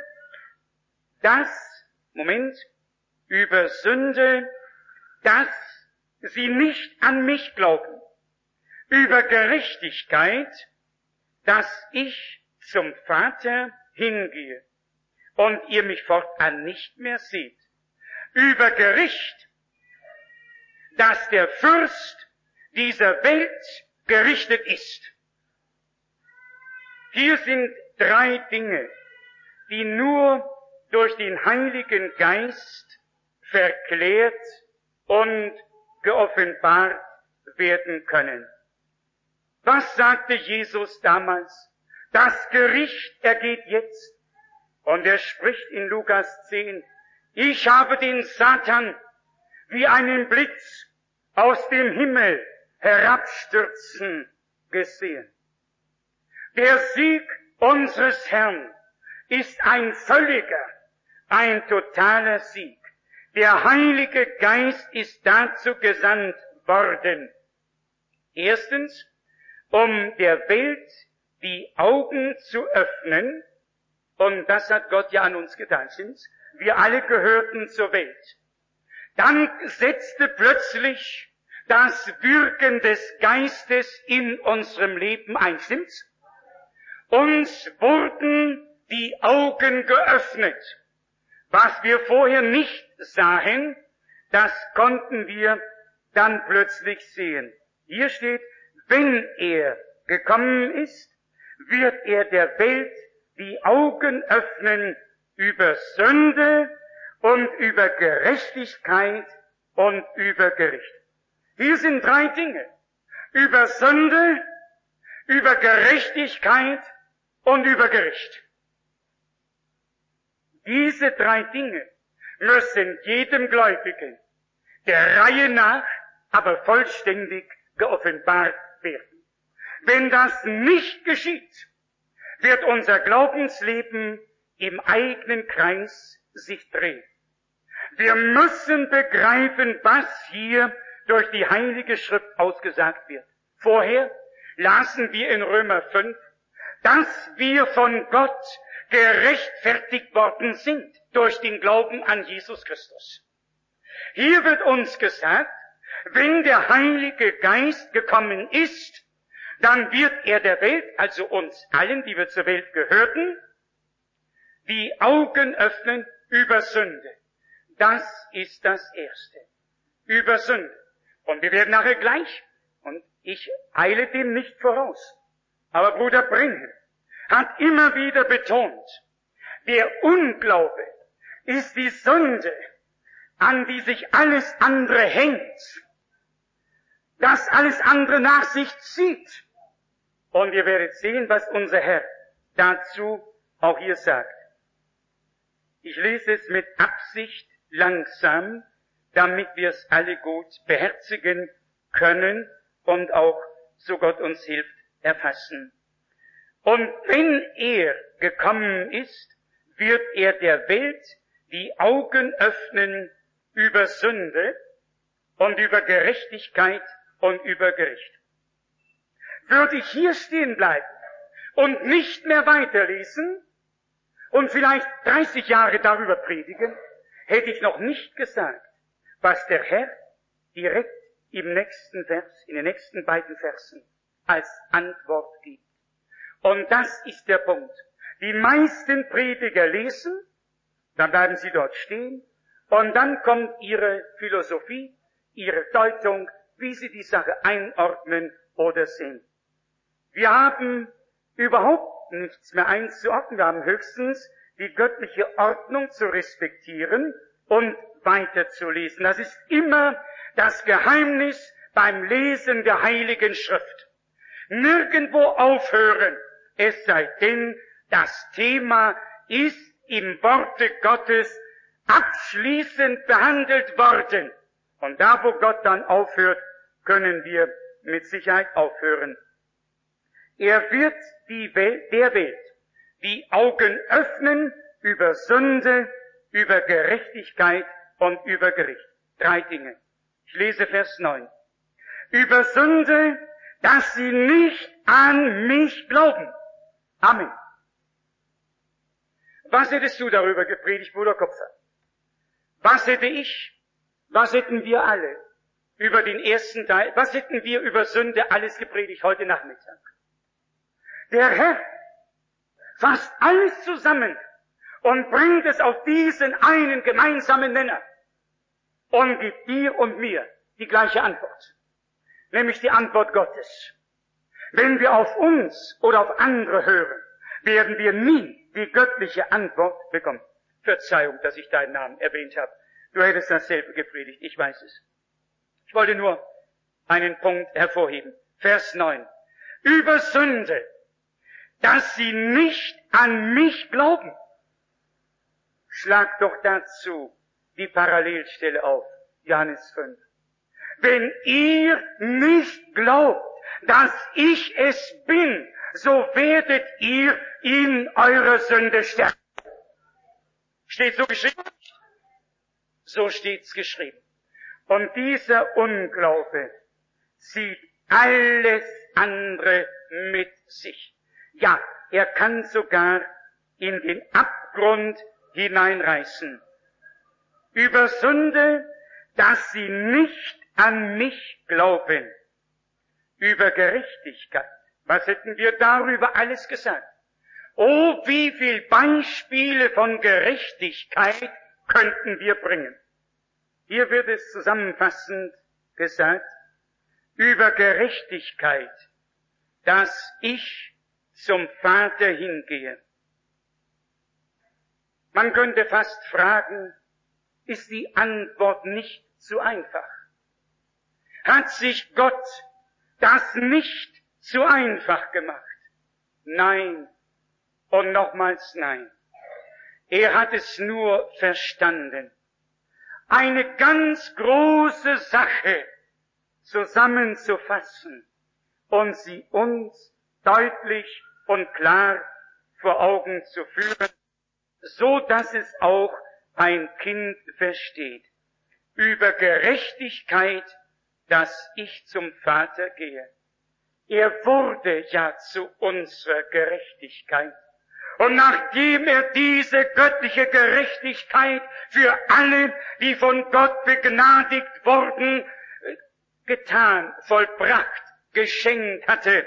über Sünde, dass sie nicht an mich glauben. Über Gerechtigkeit, dass ich zum Vater hingehe und ihr mich fortan nicht mehr seht. Über Gericht, dass der Fürst dieser Welt gerichtet ist. Hier sind 3 Dinge, die nur durch den Heiligen Geist verklärt und geoffenbart werden können. Was sagte Jesus damals? Das Gericht ergeht jetzt. Und er spricht in Lukas 10, ich habe den Satan wie einen Blitz aus dem Himmel herabstürzen gesehen. Der Sieg unseres Herrn ist ein völliger, ein totaler Sieg. Der Heilige Geist ist dazu gesandt worden. Erstens, um der Welt die Augen zu öffnen, und das hat Gott ja an uns getan, stimmt's? Wir alle gehörten zur Welt. Dann setzte plötzlich das Wirken des Geistes in unserem Leben ein, stimmt's? Uns wurden die Augen geöffnet. Was wir vorher nicht sahen, das konnten wir dann plötzlich sehen. Hier steht, wenn er gekommen ist, wird er der Welt die Augen öffnen über Sünde und über Gerechtigkeit und über Gericht. Hier sind 3 Dinge. Über Sünde, über Gerechtigkeit und über Gericht. Diese 3 Dinge müssen jedem Gläubigen der Reihe nach, aber vollständig geoffenbart werden. Wenn das nicht geschieht, wird unser Glaubensleben im eigenen Kreis sich drehen. Wir müssen begreifen, was hier durch die Heilige Schrift ausgesagt wird. Vorher lasen wir in Römer 5, dass wir von Gott gerechtfertigt worden sind durch den Glauben an Jesus Christus. Hier wird uns gesagt, wenn der Heilige Geist gekommen ist, dann wird er der Welt, also uns allen, die wir zur Welt gehörten, die Augen öffnen über Sünde. Das ist das Erste. Über Sünde. Und wir werden nachher gleich, und ich eile dem nicht voraus, aber Bruder Brenhem hat immer wieder betont, der Unglaube ist die Sünde, an die sich alles andere hängt, das alles andere nach sich zieht. Und ihr werdet sehen, was unser Herr dazu auch hier sagt. Ich lese es mit Absicht langsam, damit wir es alle gut beherzigen können und auch, so Gott uns hilft, erfassen. Und wenn er gekommen ist, wird er der Welt die Augen öffnen über Sünde und über Gerechtigkeit und über Gericht. Würde ich hier stehen bleiben und nicht mehr weiterlesen und vielleicht 30 Jahre darüber predigen, hätte ich noch nicht gesagt, was der Herr direkt im nächsten Vers, in den nächsten beiden Versen als Antwort gibt. Und das ist der Punkt. Die meisten Prediger lesen, dann bleiben sie dort stehen, und dann kommt ihre Philosophie, ihre Deutung, wie sie die Sache einordnen oder sehen. Wir haben überhaupt nichts mehr einzuordnen, wir haben höchstens die göttliche Ordnung zu respektieren und weiterzulesen. Das ist immer das Geheimnis beim Lesen der Heiligen Schrift. Nirgendwo aufhören, es sei denn, das Thema ist im Worte Gottes abschließend behandelt worden. Und da, wo Gott dann aufhört, können wir mit Sicherheit aufhören. Er wird der Welt die Augen öffnen über Sünde, über Gerechtigkeit und über Gericht. 3 Dinge. Ich lese Vers 9. Über Sünde, dass sie nicht an mich glauben. Amen. Was hättest du darüber gepredigt, Bruder Kopfer? Was hätte ich? Was hätten wir alle über den ersten Teil? Was hätten wir über Sünde alles gepredigt heute Nachmittag? Der Herr fasst alles zusammen und bringt es auf diesen einen gemeinsamen Nenner und gibt dir und mir die gleiche Antwort, nämlich die Antwort Gottes. Wenn wir auf uns oder auf andere hören, werden wir nie die göttliche Antwort bekommen. Verzeihung, dass ich deinen Namen erwähnt habe. Du hättest dasselbe gepredigt, ich weiß es. Ich wollte nur einen Punkt hervorheben. Vers 9. Über Sünde, dass sie nicht an mich glauben. Schlag doch dazu die Parallelstelle auf, Johannes 5. Wenn ihr nicht glaubt, dass ich es bin, so werdet ihr in eurer Sünde sterben. Steht so geschrieben? So steht's geschrieben. Und dieser Unglaube zieht alles andere mit sich. Ja, er kann sogar in den Abgrund hineinreißen. Über Sünde, dass sie nicht an mich glauben. Über Gerechtigkeit. Was hätten wir darüber alles gesagt? Oh, wie viel Beispiele von Gerechtigkeit könnten wir bringen. Hier wird es zusammenfassend gesagt, über Gerechtigkeit, dass ich zum Vater hingehe. Man könnte fast fragen, ist die Antwort nicht zu einfach? Hat sich Gott das nicht zu einfach gemacht? Nein und nochmals nein. Er hat es nur verstanden, eine ganz große Sache zusammenzufassen und sie uns deutlich und klar vor Augen zu führen, so dass es auch ein Kind versteht. Über Gerechtigkeit, dass ich zum Vater gehe. Er wurde ja zu unserer Gerechtigkeit. Und nachdem er diese göttliche Gerechtigkeit für alle, die von Gott begnadigt wurden, getan, vollbracht, geschenkt hatte,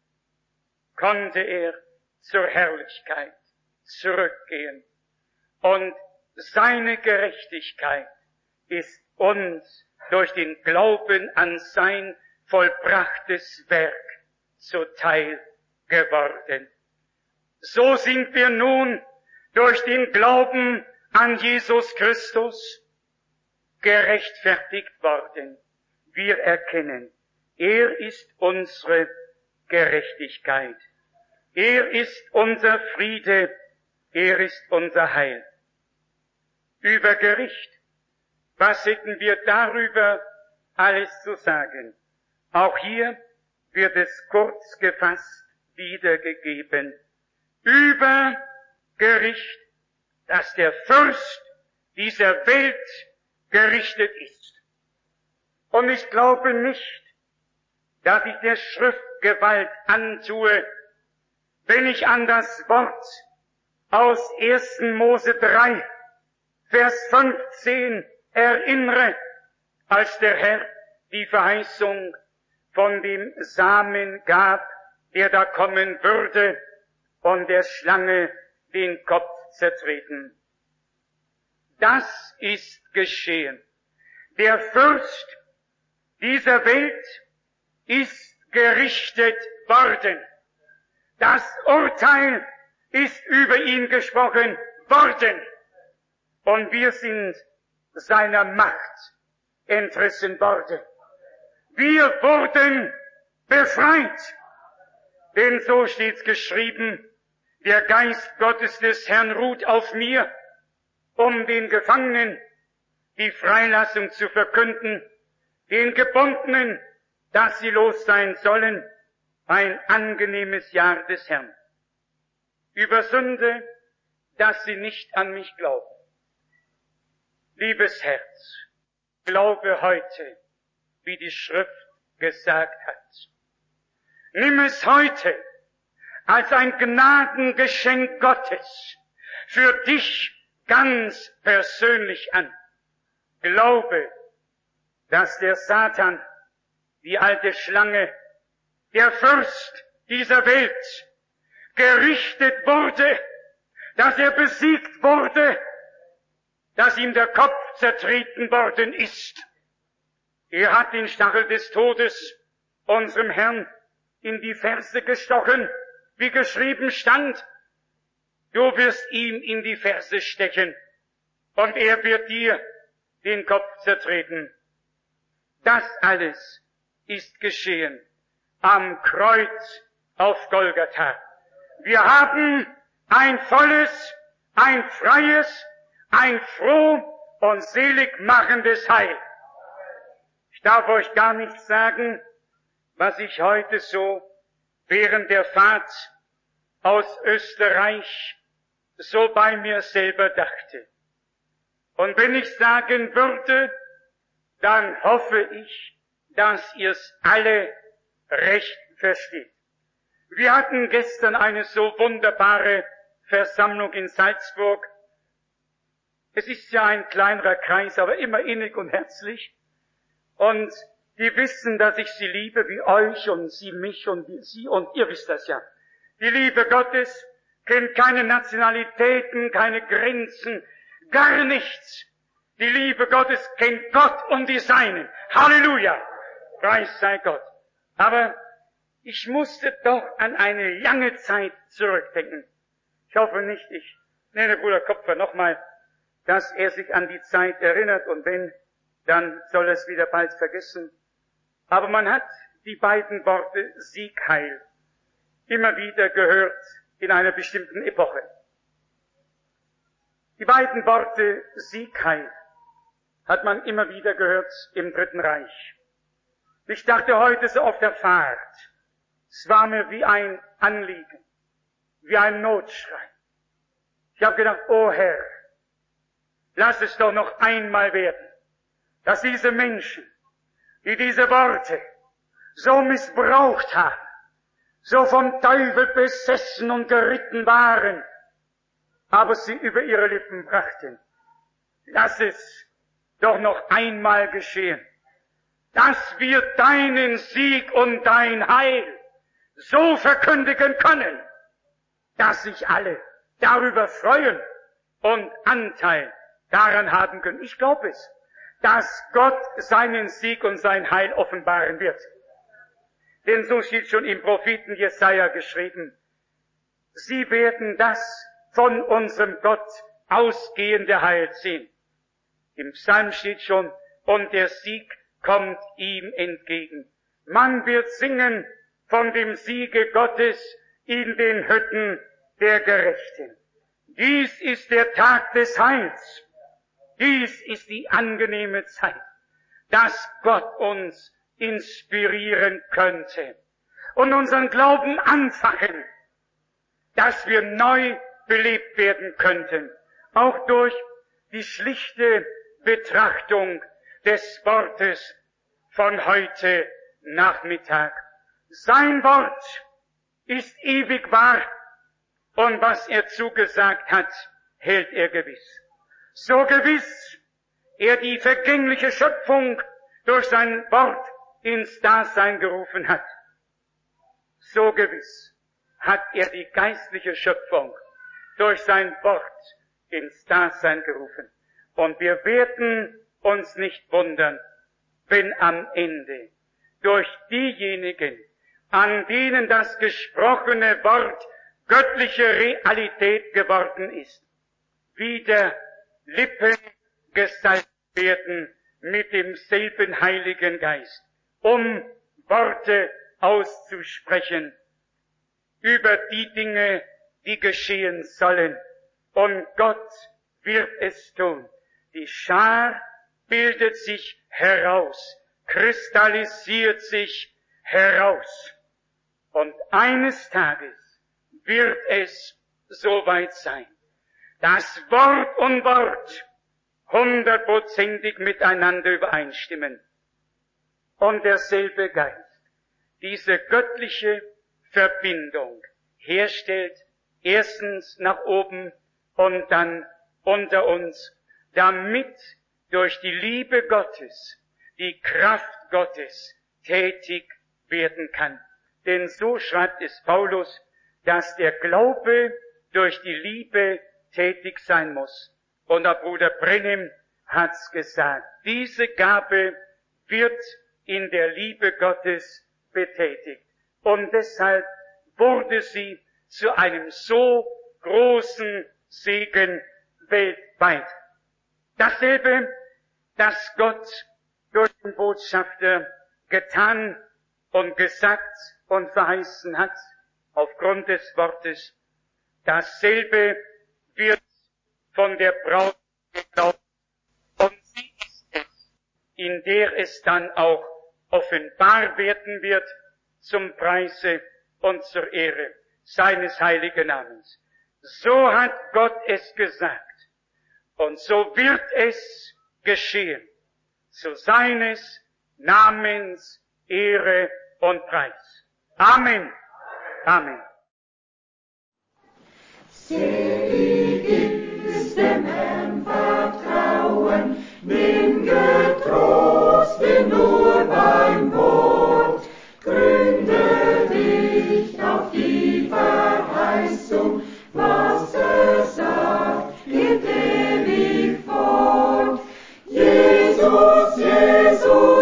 konnte er zur Herrlichkeit zurückgehen. Und seine Gerechtigkeit ist uns durch den Glauben an sein vollbrachtes Werk zuteil geworden. So sind wir nun durch den Glauben an Jesus Christus gerechtfertigt worden. Wir erkennen, er ist unsere Gerechtigkeit. Er ist unser Friede. Er ist unser Heil. Über Gericht. Was hätten wir darüber alles zu sagen? Auch hier wird es kurz gefasst wiedergegeben. Über Gericht, dass der Fürst dieser Welt gerichtet ist. Und ich glaube nicht, dass ich der Schrift Gewalt antue, wenn ich an das Wort aus 1. Mose 3, Vers 15 erinnere, als der Herr die Verheißung von dem Samen gab, der da kommen würde und der Schlange den Kopf zertreten. Das ist geschehen. Der Fürst dieser Welt ist gerichtet worden. Das Urteil ist über ihn gesprochen worden. Und wir sind seiner Macht entrissen worden. Wir wurden befreit. Denn so steht's geschrieben, der Geist Gottes des Herrn ruht auf mir, um den Gefangenen die Freilassung zu verkünden, den Gebundenen, dass sie los sein sollen, ein angenehmes Jahr des Herrn. Über Sünde, dass sie nicht an mich glauben. Liebes Herz, glaube heute, wie die Schrift gesagt hat. Nimm es heute als ein Gnadengeschenk Gottes für dich ganz persönlich an. Glaube, dass der Satan, die alte Schlange, der Fürst dieser Welt, gerichtet wurde, dass er besiegt wurde, dass ihm der Kopf zertreten worden ist. Er hat den Stachel des Todes unserem Herrn in die Ferse gestochen, wie geschrieben stand, du wirst ihm in die Ferse stechen und er wird dir den Kopf zertreten. Das alles ist geschehen am Kreuz auf Golgatha. Wir haben ein volles, ein freies, ein froh und selig machendes Heil. Ich darf euch gar nicht sagen, was ich heute so während der Fahrt aus Österreich so bei mir selber dachte. Und wenn ich sagen würde, dann hoffe ich, dass ihr es alle recht versteht. Wir hatten gestern eine so wunderbare Versammlung in Salzburg. Es ist ja ein kleinerer Kreis, aber immer innig und herzlich. Und die wissen, dass ich sie liebe, wie euch und sie mich und sie, und ihr wisst das ja. Die Liebe Gottes kennt keine Nationalitäten, keine Grenzen, gar nichts. Die Liebe Gottes kennt Gott und die Seinen. Halleluja! Preis sei Gott. Aber ich musste doch an eine lange Zeit zurückdenken. Ich hoffe nicht, ich nenne Bruder Kopfer nochmal, dass er sich an die Zeit erinnert, und wenn, dann soll er es wieder bald vergessen. Aber man hat die beiden Worte Sieg, Heil immer wieder gehört in einer bestimmten Epoche. Die beiden Worte Sieg, Heil hat man immer wieder gehört im Dritten Reich. Ich dachte heute so auf der Fahrt, es war mir wie ein Anliegen, wie ein Notschrei. Ich habe gedacht, oh Herr, lass es doch noch einmal werden, dass diese Menschen, die diese Worte so missbraucht haben, so vom Teufel besessen und geritten waren, aber sie über ihre Lippen brachten. Lass es doch noch einmal geschehen, dass wir deinen Sieg und dein Heil so verkündigen können, dass sich alle darüber freuen und Anteil daran haben können. Ich glaube es, dass Gott seinen Sieg und sein Heil offenbaren wird. Denn so steht schon im Propheten Jesaja geschrieben: Sie werden das von unserem Gott ausgehende Heil sehen. Im Psalm steht schon, und der Sieg kommt ihm entgegen. Man wird singen von dem Siege Gottes in den Hütten der Gerechten. Dies ist der Tag des Heils. Dies ist die angenehme Zeit, dass Gott uns inspirieren könnte und unseren Glauben anfachen, dass wir neu belebt werden könnten, auch durch die schlichte Betrachtung des Wortes von heute Nachmittag. Sein Wort ist ewig wahr, und was er zugesagt hat, hält er gewiss. So gewiss er die vergängliche Schöpfung durch sein Wort ins Dasein gerufen hat, so gewiss hat er die geistliche Schöpfung durch sein Wort ins Dasein gerufen. Und wir werden uns nicht wundern, wenn am Ende durch diejenigen, an denen das gesprochene Wort göttliche Realität geworden ist, wieder Lippen gesalbt werden mit demselben Heiligen Geist, um Worte auszusprechen über die Dinge, die geschehen sollen. Und Gott wird es tun. Die Schar bildet sich heraus, kristallisiert sich heraus. Und eines Tages wird es soweit sein, dass Wort und Wort 100%ig miteinander übereinstimmen. Und derselbe Geist diese göttliche Verbindung herstellt, erstens nach oben und dann unter uns, damit durch die Liebe Gottes die Kraft Gottes tätig werden kann. Denn so schreibt es Paulus, dass der Glaube durch die Liebe tätig sein muss. Und der Bruder Brennim hat's gesagt, diese Gabe wird in der Liebe Gottes betätigt. Und deshalb wurde sie zu einem so großen Segen weltweit. Dasselbe, das Gott durch den Botschafter getan und gesagt und verheißen hat, aufgrund des Wortes, dasselbe wird von der Braut geglaubt. Und sie ist es, in der es dann auch offenbar werden wird, zum Preise und zur Ehre seines heiligen Namens. So hat Gott es gesagt. Und so wird es geschehen, zu seines Namens Ehre und Preis. Amen. Amen. Selig ist dem Herrn Vertrauen, nimm getrost ihn nur beim Wort, gründe dich auf die Verheißung, was sagt, geht ewig fort. Jesus, Jesus,